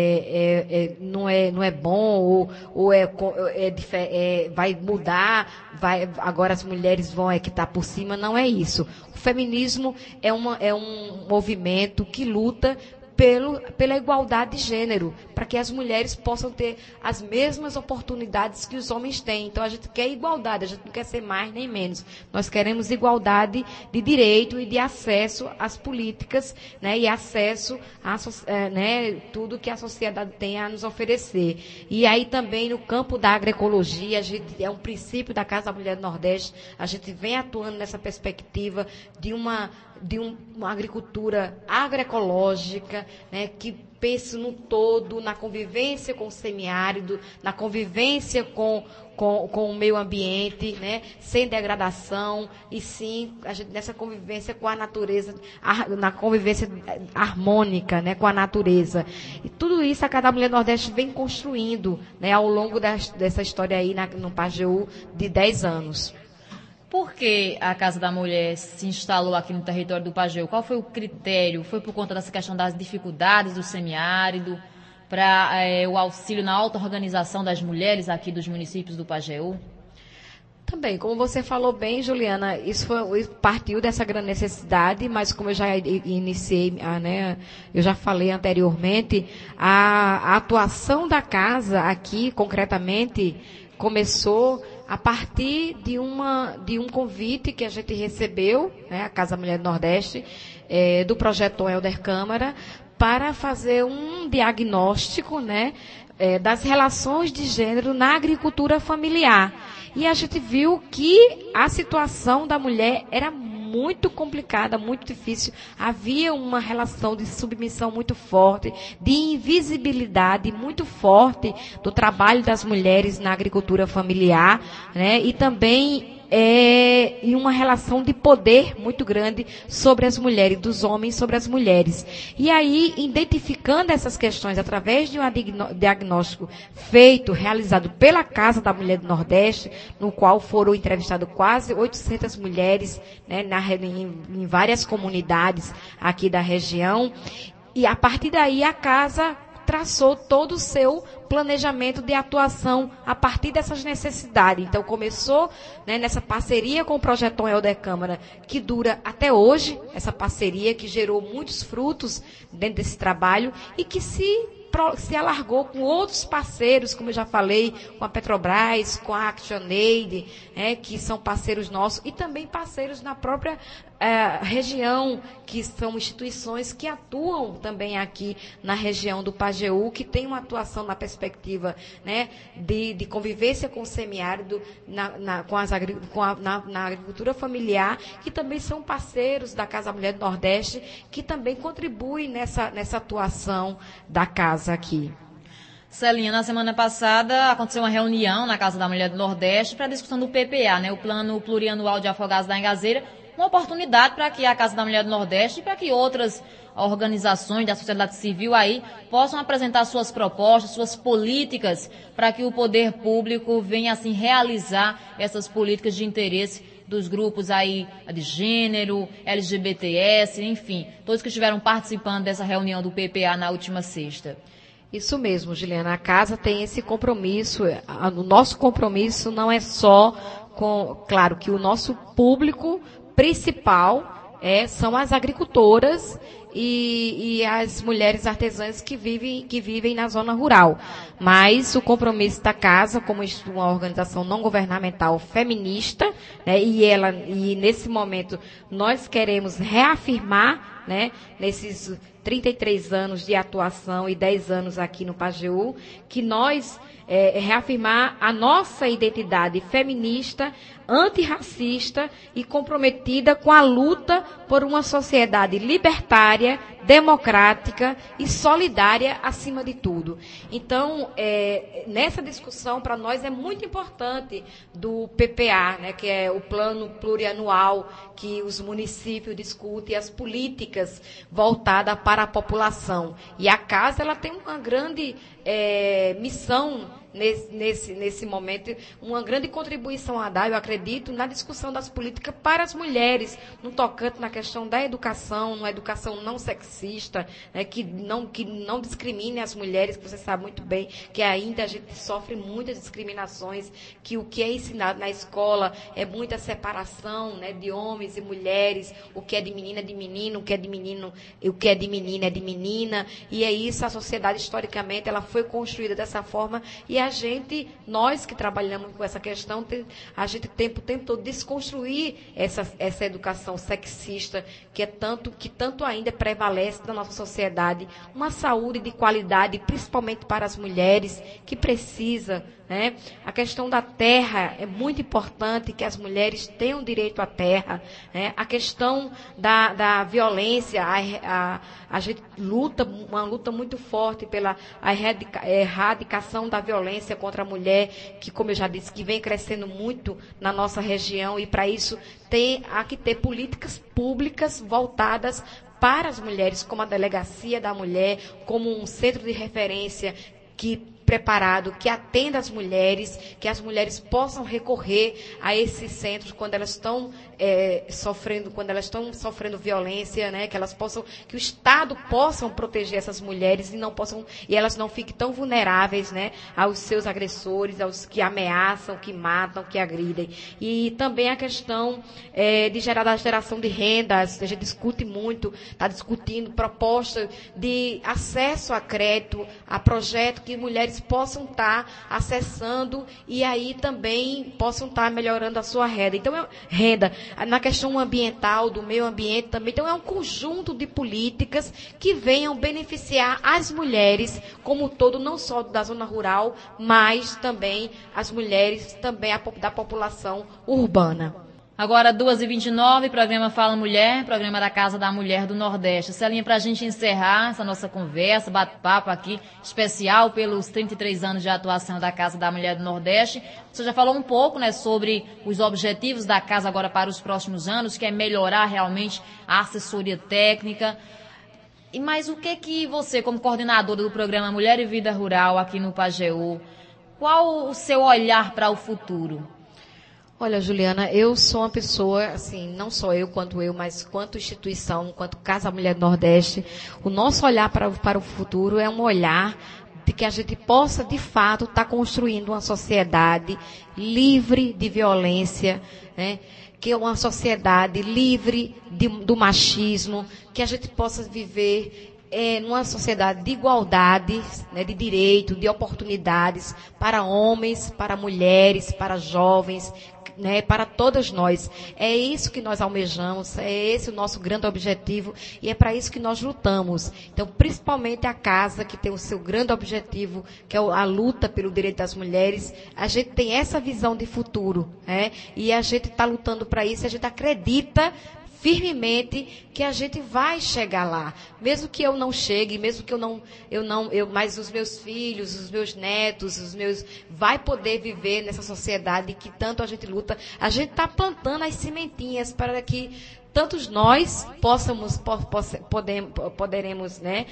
é, é, não, é, não é bom ou, ou é, é, é, vai mudar, vai, agora as mulheres vão é que tá por cima. Não é isso. O feminismo é, uma, é um movimento que luta Pelo, pela igualdade de gênero, para que as mulheres possam ter as mesmas oportunidades que os homens têm. Então, a gente quer igualdade, a gente não quer ser mais nem menos. Nós queremos igualdade de direito e de acesso às políticas, né, e acesso a é, né, tudo que a sociedade tem a nos oferecer. E aí também no campo da agroecologia, a gente, é um princípio da Casa da Mulher do Nordeste, a gente vem atuando nessa perspectiva de uma... de um, uma agricultura agroecológica, né, que pense no todo, na convivência com o semiárido, na convivência com, com, com o meio ambiente, né, sem degradação, e sim a gente, nessa convivência com a natureza, na convivência harmônica, né, com a natureza. E tudo isso a Casa da Mulher do Nordeste vem construindo, né, ao longo das, dessa história aí na, no Pajeú de dez anos. Por que a Casa da Mulher se instalou aqui no território do Pajeú? Qual foi o critério? Foi por conta dessa questão das dificuldades do semiárido, para é, o auxílio na auto-organização das mulheres aqui dos municípios do Pajeú? Também, como você falou bem, Juliana, isso foi, partiu dessa grande necessidade, mas como eu já iniciei, né, eu já falei anteriormente, a, a atuação da casa aqui, concretamente, começou a partir de, uma, de um convite que a gente recebeu, né, a Casa Mulher do Nordeste, é, do projeto Helder Câmara, para fazer um diagnóstico, né, é, das relações de gênero na agricultura familiar. E a gente viu que a situação da mulher era muito complicada, muito difícil. Havia uma relação de submissão muito forte, de invisibilidade muito forte do trabalho das mulheres na agricultura familiar, né? E também é, em uma relação de poder muito grande sobre as mulheres, dos homens sobre as mulheres. E aí, identificando essas questões através de um diagnóstico feito, realizado pela Casa da Mulher do Nordeste, no qual foram entrevistadas quase oitocentas mulheres, né, na, em, em várias comunidades aqui da região, e a partir daí a Casa traçou todo o seu planejamento de atuação a partir dessas necessidades. Então, começou, né, nessa parceria com o Projeto Helder Câmara, que dura até hoje, essa parceria que gerou muitos frutos dentro desse trabalho e que se, se alargou com outros parceiros, como eu já falei, com a Petrobras, com a ActionAid, né, que são parceiros nossos, e também parceiros na própria É, região, que são instituições que atuam também aqui na região do Pajeú, que tem uma atuação na perspectiva, né, de, de convivência com o semiárido, na, na, com as, com a, na, na agricultura familiar, que também são parceiros da Casa Mulher do Nordeste, que também contribuem nessa, nessa atuação da casa aqui. Celinha, na semana passada aconteceu uma reunião na Casa da Mulher do Nordeste para a discussão do P P A, né, o Plano Plurianual de Afogados da Engazeira, uma oportunidade para que a Casa da Mulher do Nordeste e para que outras organizações da sociedade civil aí possam apresentar suas propostas, suas políticas, para que o poder público venha assim realizar essas políticas de interesse dos grupos aí de gênero, L G B T S, enfim, todos que estiveram participando dessa reunião do P P A na última sexta. Isso mesmo, Juliana, a Casa tem esse compromisso, o nosso compromisso não é só com, claro que o nosso público principal é, são as agricultoras e, e as mulheres artesãs que vivem, que vivem na zona rural. Mas o compromisso da Casa, como uma organização não governamental feminista, né, e, ela, e nesse momento nós queremos reafirmar, né, nesses trinta e três anos de atuação e dez anos aqui no Pajeú, que nós é, reafirmar a nossa identidade feminista, antirracista e comprometida com a luta por uma sociedade libertária, democrática e solidária acima de tudo. Então, é, nessa discussão, para nós é muito importante do P P A, né, que é o plano plurianual que os municípios discutem, as políticas voltadas para a população. E a Casa ela tem uma grande é, missão Nesse, nesse, nesse momento, uma grande contribuição a dar, eu acredito, na discussão das políticas para as mulheres, no tocante na questão da educação, uma educação não sexista, né, que, não, que não discrimine as mulheres, que você sabe muito bem que ainda a gente sofre muitas discriminações, que o que é ensinado na escola é muita separação, né, de homens e mulheres, o que é de menina é de menino, o que é de menino, o que é de menina é de menina, e é isso, a sociedade historicamente ela foi construída dessa forma, e a gente, nós que trabalhamos com essa questão, tem, a gente tem o tempo todo desconstruir essa, essa educação sexista que, é tanto, que tanto ainda prevalece na nossa sociedade. Uma saúde de qualidade, principalmente para as mulheres, que precisa, né? A questão da terra é muito importante, que as mulheres tenham direito à terra, né? A questão da, da violência, a, a, a gente luta, uma luta muito forte pela erradicação da violência contra a mulher, que, como eu já disse, que vem crescendo muito na nossa região, e para isso tem, há que ter políticas públicas voltadas para as mulheres, como a Delegacia da Mulher, como um centro de referência que preparado, que atenda as mulheres, que as mulheres possam recorrer a esses centros quando elas estão é, sofrendo, quando elas estão sofrendo violência, né? Que elas possam, que o Estado possam proteger essas mulheres e não possam, e elas não fiquem tão vulneráveis, né, aos seus agressores, aos que ameaçam, que matam, que agridem. E também a questão é, de gerar a geração de rendas, a gente discute muito, está discutindo proposta de acesso a crédito, a projeto que mulheres possam estar acessando e aí também possam estar melhorando a sua renda. Então, é, renda, na questão ambiental, do meio ambiente também. Então, é um conjunto de políticas que venham beneficiar as mulheres como um todo, não só da zona rural, mas também as mulheres, também a, da população urbana. Agora, duas e vinte e nove, programa Fala Mulher, programa da Casa da Mulher do Nordeste. Celinha, para a gente encerrar essa nossa conversa, bate-papo aqui, especial pelos trinta e três anos de atuação da Casa da Mulher do Nordeste. Você já falou um pouco, né, sobre os objetivos da Casa agora para os próximos anos, que é melhorar realmente a assessoria técnica. E mas o que que você, como coordenadora do programa Mulher e Vida Rural aqui no Pajeú, qual o seu olhar para o futuro? Olha, Juliana, eu sou uma pessoa, assim, não só eu quanto eu, mas quanto instituição, quanto Casa Mulher do Nordeste, o nosso olhar para, para o futuro é um olhar de que a gente possa, de fato, estar construindo uma sociedade livre de violência, né? Que é uma sociedade livre de, do machismo, que a gente possa viver É, numa sociedade de igualdade, né, de direito, de oportunidades para homens, para mulheres, para jovens, né, para todas nós. É isso que nós almejamos, é esse o nosso grande objetivo e é para isso que nós lutamos. Então, principalmente a Casa, que tem o seu grande objetivo, que é a luta pelo direito das mulheres, a gente tem essa visão de futuro, né, e a gente está lutando para isso, a gente acredita firmemente que a gente vai chegar lá, mesmo que eu não chegue, mesmo que eu não, eu não, eu, mas os meus filhos, os meus netos, os meus, vai poder viver nessa sociedade que tanto a gente luta. A gente está plantando as sementinhas para que tantos nós possamos, po, podemos, poderemos, né,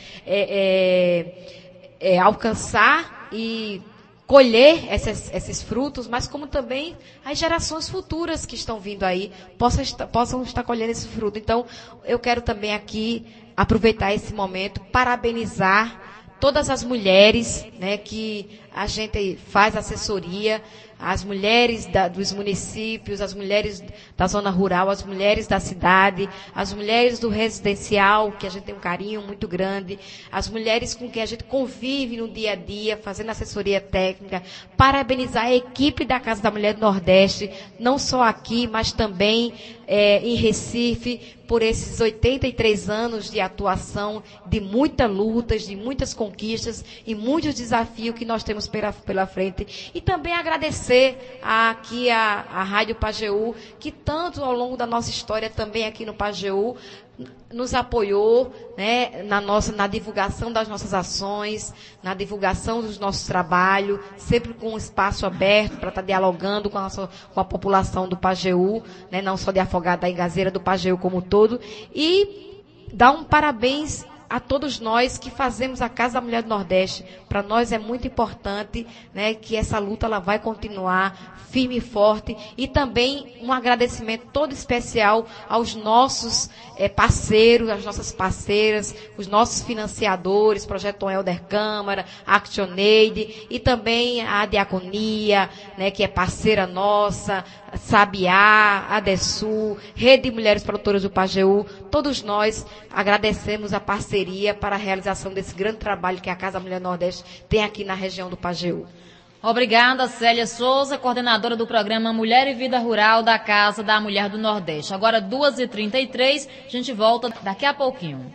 é, é, é, alcançar e colher esses, esses frutos, mas como também as gerações futuras que estão vindo aí possam estar, possam estar colhendo esse fruto. Então, eu quero também aqui aproveitar esse momento, parabenizar todas as mulheres, né, que a gente faz assessoria, as mulheres da, dos municípios, as mulheres da zona rural, as mulheres da cidade, as mulheres do residencial, que a gente tem um carinho muito grande, as mulheres com quem a gente convive no dia a dia, fazendo assessoria técnica, parabenizar a equipe da Casa da Mulher do Nordeste, não só aqui, mas também é, em Recife, por esses oitenta e três anos de atuação, de muitas lutas, de muitas conquistas e muitos desafios que nós temos pela, pela frente. E também agradecer a, aqui a, a Rádio Pajeú, que tanto ao longo da nossa história também aqui no Pajeú, nos apoiou, né, na, nossa, na divulgação das nossas ações, na divulgação dos nossos trabalhos, sempre com um espaço aberto para estar dialogando com a, nossa, com a população do Pajeú, né, não só de Afogada da Ingazeira, do Pajeú como um todo, e dar um parabéns a todos nós que fazemos a Casa da Mulher do Nordeste. Para nós é muito importante, né, que essa luta ela vai continuar firme e forte, e também um agradecimento todo especial aos nossos é, parceiros, às nossas parceiras, os nossos financiadores, Projeto Tom Helder Câmara, ActionAid, e também a Diaconia, né, que é parceira nossa, Sabiá, Adesul, Rede de Mulheres Produtoras do Pajeú. Todos nós agradecemos a parceria para a realização desse grande trabalho que a Casa da Mulher Nordeste tem aqui na região do Pajeú. Obrigada, Célia Souza, coordenadora do programa Mulher e Vida Rural da Casa da Mulher do Nordeste. Agora, duas e trinta e três, a gente volta daqui a pouquinho.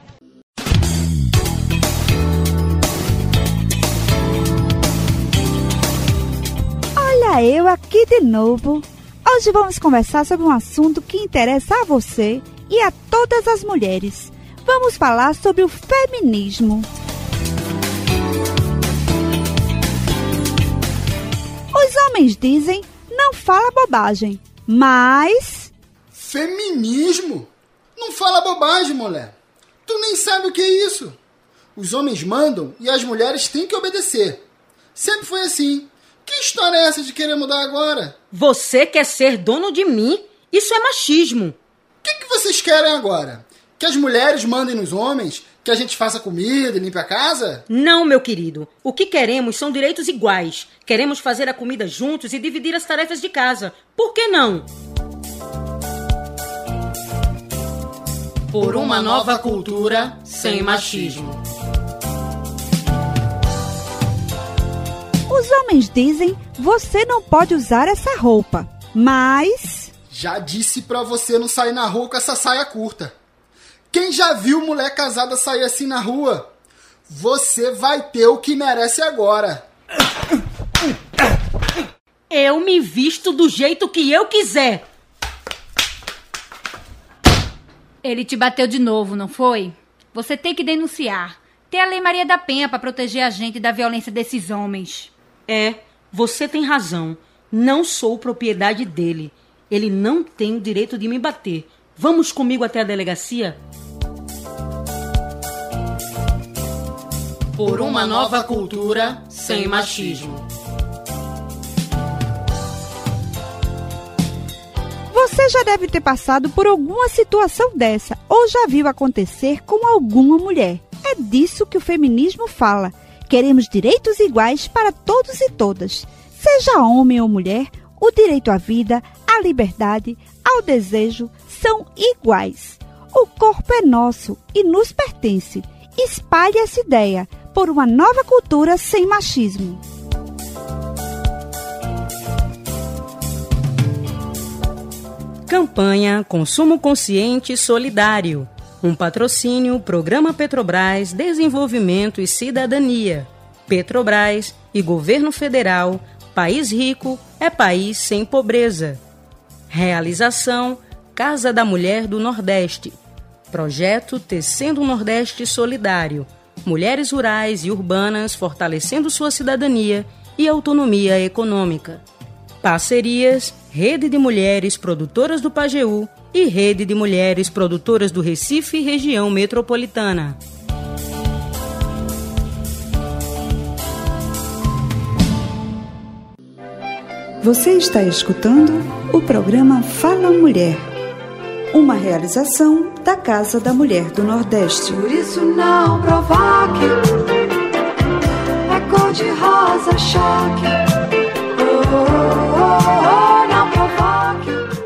Olha eu aqui de novo. Hoje vamos conversar sobre um assunto que interessa a você e a todas as mulheres. Vamos falar sobre o feminismo. Os homens dizem, não fala bobagem, mas... Feminismo? Não fala bobagem, mulher. Tu nem sabe o que é isso. Os homens mandam e as mulheres têm que obedecer. Sempre foi assim. Que história é essa de querer mudar agora? Você quer ser dono de mim? Isso é machismo. O que, que vocês querem agora? Que as mulheres mandem nos homens? Que a gente faça comida e limpe a casa? Não, meu querido. O que queremos são direitos iguais. Queremos fazer a comida juntos e dividir as tarefas de casa. Por que não? Por uma nova cultura sem machismo. Os homens dizem, você não pode usar essa roupa, mas... Já disse pra você não sair na rua com essa saia curta. Quem já viu mulher casada sair assim na rua? Você vai ter o que merece agora. Eu me visto do jeito que eu quiser. Ele te bateu de novo, não foi? Você tem que denunciar. Tem a Lei Maria da Penha para proteger a gente da violência desses homens. É, você tem razão. Não sou propriedade dele. Ele não tem o direito de me bater. Vamos comigo até a delegacia? Por uma nova cultura sem machismo. Você já deve ter passado por alguma situação dessa ou já viu acontecer com alguma mulher. É disso que o feminismo fala. Queremos direitos iguais para todos e todas. Seja homem ou mulher, o direito à vida, à liberdade, ao desejo são iguais. O corpo é nosso e nos pertence. Espalhe essa ideia por uma nova cultura sem machismo. Campanha Consumo Consciente e Solidário. Um patrocínio Programa Petrobras, Desenvolvimento e Cidadania. Petrobras e Governo Federal. País rico é país sem pobreza. Realização Casa da Mulher do Nordeste. Projeto Tecendo um Nordeste Solidário. Mulheres rurais e urbanas fortalecendo sua cidadania e autonomia econômica. Parcerias Rede de Mulheres Produtoras do Pajeú e Rede de Mulheres Produtoras do Recife e Região Metropolitana. Você está escutando o programa Fala Mulher, uma realização da Casa da Mulher do Nordeste. Por isso não provoque, é cor de rosa choque. Oh, oh, oh, oh, não provoque.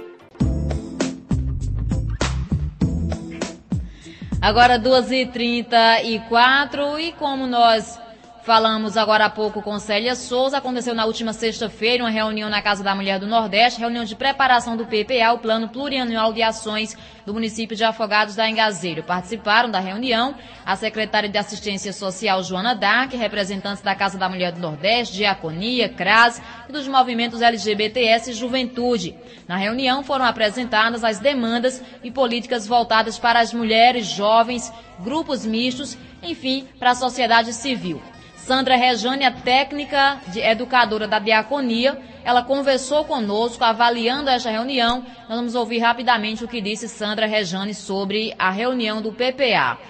Agora duas e trinta e quatro, e como nós falamos agora há pouco com Célia Souza, aconteceu na última sexta-feira uma reunião na Casa da Mulher do Nordeste, reunião de preparação do P P A, o Plano Plurianual de Ações do município de Afogados da Engazeiro. Participaram da reunião a secretária de Assistência Social, Joana Dark, representantes da Casa da Mulher do Nordeste, Diaconia, CRAS e dos movimentos L G B T S e Juventude. Na reunião foram apresentadas as demandas e políticas voltadas para as mulheres, jovens, grupos mistos, enfim, para a sociedade civil. Sandra Rejane, a técnica de educadora da Diaconia, ela conversou conosco, avaliando esta reunião. Nós vamos ouvir rapidamente o que disse Sandra Rejane sobre a reunião do P P A.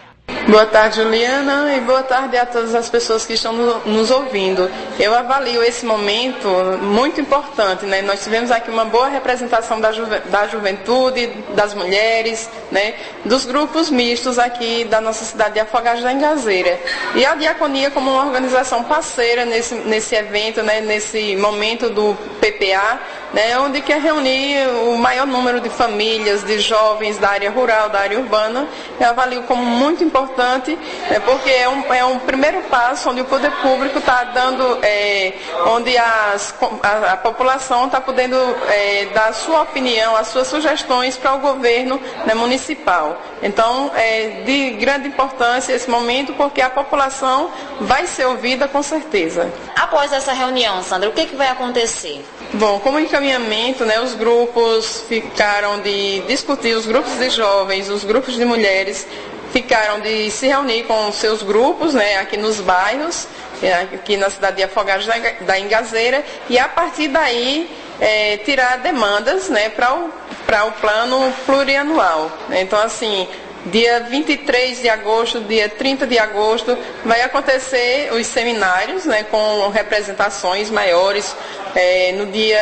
Boa tarde, Juliana, e boa tarde a todas as pessoas que estão nos ouvindo. Eu avalio esse momento muito importante, né? Nós tivemos aqui uma boa representação da, juve, da juventude, das mulheres, né? Dos grupos mistos aqui da nossa cidade de Afogados da Ingazeira. E a Diaconia como uma organização parceira nesse, nesse evento, né? Nesse momento do P P A, né? Onde quer reunir o maior número de famílias, de jovens da área rural, da área urbana. Eu avalio como muito importante, é, porque é um, é um primeiro passo onde o poder público está dando, é, onde as, a, a população está podendo é, dar a sua opinião, as suas sugestões para o governo, né, municipal. Então, é de grande importância esse momento, porque a população vai ser ouvida com certeza. Após essa reunião, Sandra, o que, que vai acontecer? Bom, como encaminhamento, né, os grupos ficaram de discutir, os grupos de jovens, os grupos de mulheres, ficaram de se reunir com os seus grupos, né, aqui nos bairros, aqui na cidade de Afogados da Ingazeira, e a partir daí é, tirar demandas, né, para o, para o plano plurianual. Então, assim, dia vinte e três de agosto, dia trinta de agosto, vai acontecer os seminários, né, com representações maiores. É, no dia,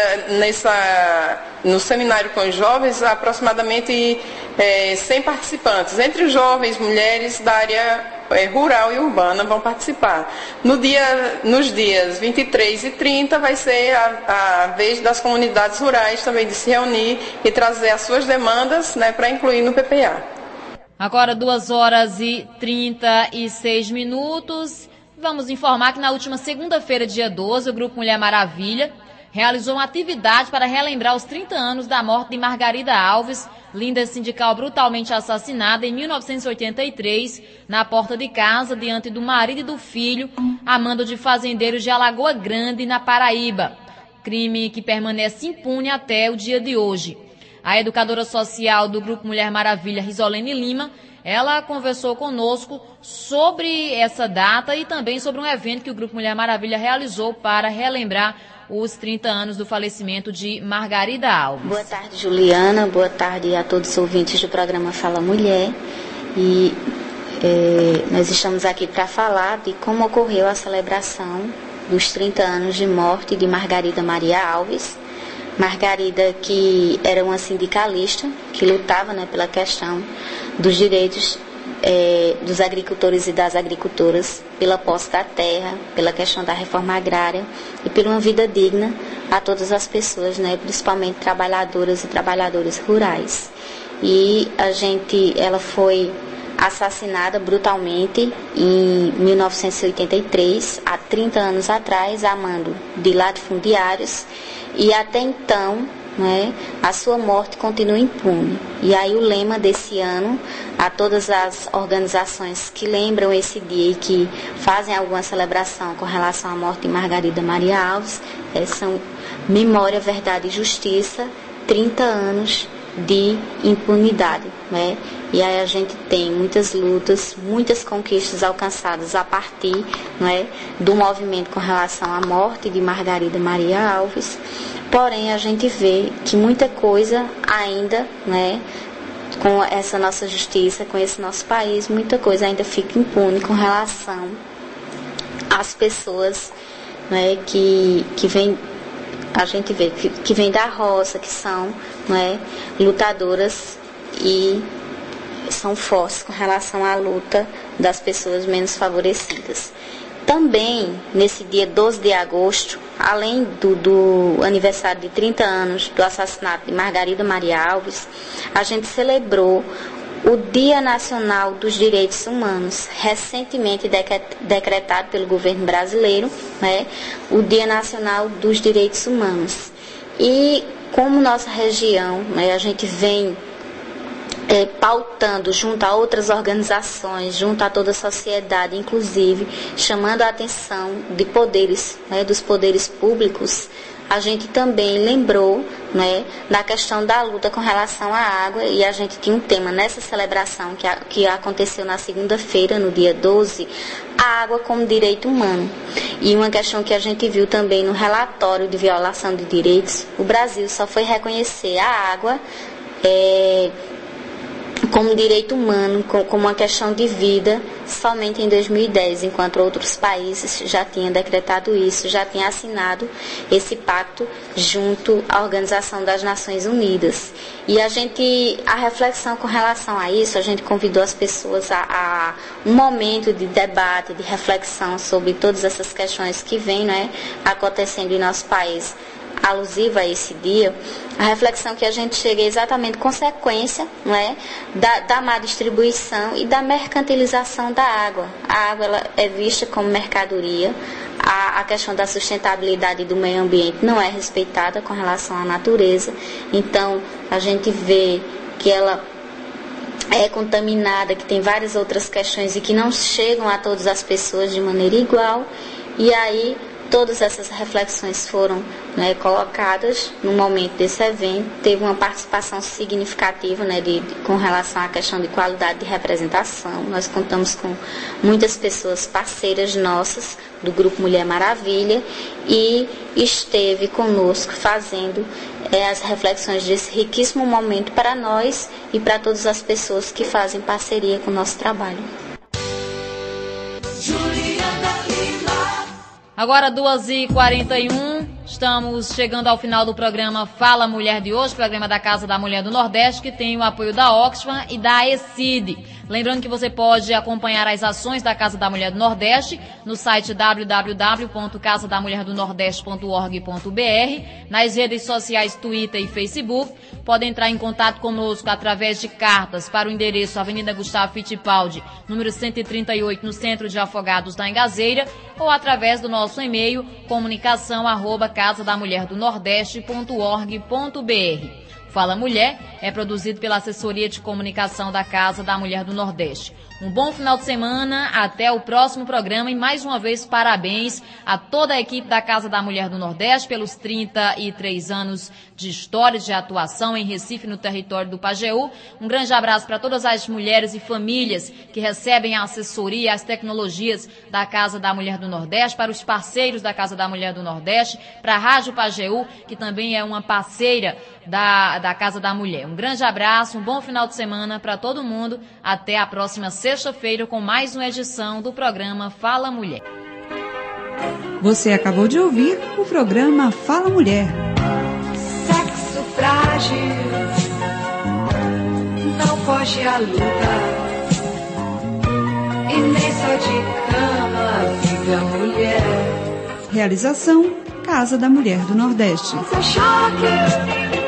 nessa, no seminário com os jovens, aproximadamente é, cem participantes, entre jovens, mulheres da área é, rural e urbana vão participar. No dia, nos dias vinte e três e trinta vai ser a, a vez das comunidades rurais também de se reunir e trazer as suas demandas, né, para incluir no P P A. Agora duas horas e trinta e seis minutos. Vamos informar que na última segunda-feira, dia doze, o Grupo Mulher Maravilha realizou uma atividade para relembrar os trinta anos da morte de Margarida Alves, líder sindical brutalmente assassinada em mil novecentos e oitenta e três, na porta de casa, diante do marido e do filho, a mando de fazendeiros de Alagoa Grande, na Paraíba. Crime que permanece impune até o dia de hoje. A educadora social do Grupo Mulher Maravilha, Risolene Lima, ela conversou conosco sobre essa data e também sobre um evento que o Grupo Mulher Maravilha realizou para relembrar os trinta anos do falecimento de Margarida Alves. Boa tarde, Juliana. Boa tarde a todos os ouvintes do programa Fala Mulher. E é, nós estamos aqui para falar de como ocorreu a celebração dos trinta anos de morte de Margarida Maria Alves. Margarida, que era uma sindicalista, que lutava, né, pela questão dos direitos é, dos agricultores e das agricultoras, pela posse da terra, pela questão da reforma agrária e por uma vida digna a todas as pessoas, né, principalmente trabalhadoras e trabalhadores rurais. E a gente, ela foi assassinada brutalmente em mil novecentos e oitenta e três, há trinta anos atrás, a mando de latifundiários, e até então, né, a sua morte continua impune. E aí o lema desse ano, a todas as organizações que lembram esse dia e que fazem alguma celebração com relação à morte de Margarida Maria Alves, é, são Memória, Verdade e Justiça, trinta anos de impunidade, né? E aí a gente tem muitas lutas, muitas conquistas alcançadas a partir, né, do movimento com relação à morte de Margarida Maria Alves. Porém, a gente vê que muita coisa ainda, né, com essa nossa justiça, com esse nosso país, muita coisa ainda fica impune com relação às pessoas, né, que, que vêm, a gente vê que, que vem da roça, que são, né, lutadoras e são fortes com relação à luta das pessoas menos favorecidas. Também, nesse dia doze de agosto, além do, do aniversário de trinta anos do assassinato de Margarida Maria Alves, a gente celebrou o Dia Nacional dos Direitos Humanos, recentemente decretado pelo governo brasileiro, né, o Dia Nacional dos Direitos Humanos. E como nossa região, né, a gente vem É, pautando junto a outras organizações, junto a toda a sociedade, inclusive chamando a atenção de poderes, né, dos poderes públicos, a gente também lembrou, né, da questão da luta com relação à água, e a gente tinha um tema nessa celebração que, a, que aconteceu na segunda-feira, no dia doze, a água como direito humano. E uma questão que a gente viu também no relatório de violação de direitos, o Brasil só foi reconhecer a água é, como direito humano, como uma questão de vida, somente em dois mil e dez, enquanto outros países já tinham decretado isso, já tinham assinado esse pacto junto à Organização das Nações Unidas. E a gente, a reflexão com relação a isso, a gente convidou as pessoas a, a um momento de debate, de reflexão sobre todas essas questões que vêm, né, acontecendo em nosso país, alusiva a esse dia. A reflexão que a gente chega é exatamente consequência, não é, da, da má distribuição e da mercantilização da água. A água ela é vista como mercadoria, a, a questão da sustentabilidade do meio ambiente não é respeitada com relação à natureza, então a gente vê que ela é contaminada, que tem várias outras questões e que não chegam a todas as pessoas de maneira igual, e aí todas essas reflexões foram, né, colocadas no momento desse evento. Teve uma participação significativa, né, de, de, com relação à questão de qualidade de representação. Nós contamos com muitas pessoas parceiras nossas do Grupo Mulher Maravilha e esteve conosco fazendo é, as reflexões desse riquíssimo momento para nós e para todas as pessoas que fazem parceria com o nosso trabalho. Agora duas e quarenta e um, estamos chegando ao final do programa Fala Mulher de hoje, programa da Casa da Mulher do Nordeste, que tem o apoio da Oxfam e da E C I D. Lembrando que você pode acompanhar as ações da Casa da Mulher do Nordeste no site w w w ponto casa da mulher do nordeste ponto org ponto b r, nas redes sociais Twitter e Facebook. Pode entrar em contato conosco através de cartas para o endereço Avenida Gustavo Fittipaldi, número cento e trinta e oito, no centro de Afogados da Engazeira, ou através do nosso e-mail comunicação arroba casa da mulher do nordeste ponto org ponto b r. Fala Mulher é produzido pela Assessoria de Comunicação da Casa da Mulher do Nordeste. Um bom final de semana, até o próximo programa e mais uma vez parabéns a toda a equipe da Casa da Mulher do Nordeste pelos trinta e três anos de história de atuação em Recife, no território do Pajeú. Um grande abraço para todas as mulheres e famílias que recebem a assessoria e as tecnologias da Casa da Mulher do Nordeste, para os parceiros da Casa da Mulher do Nordeste, para a Rádio Pajeú, que também é uma parceira da, da Casa da Mulher. Um grande abraço, um bom final de semana para todo mundo. Até a próxima sexta-feira com mais uma edição do programa Fala Mulher. Você acabou de ouvir o programa Fala Mulher. Sexo frágil, não foge à luta, e nem só de cama vive a mulher. Realização Casa da Mulher do Nordeste. Choque.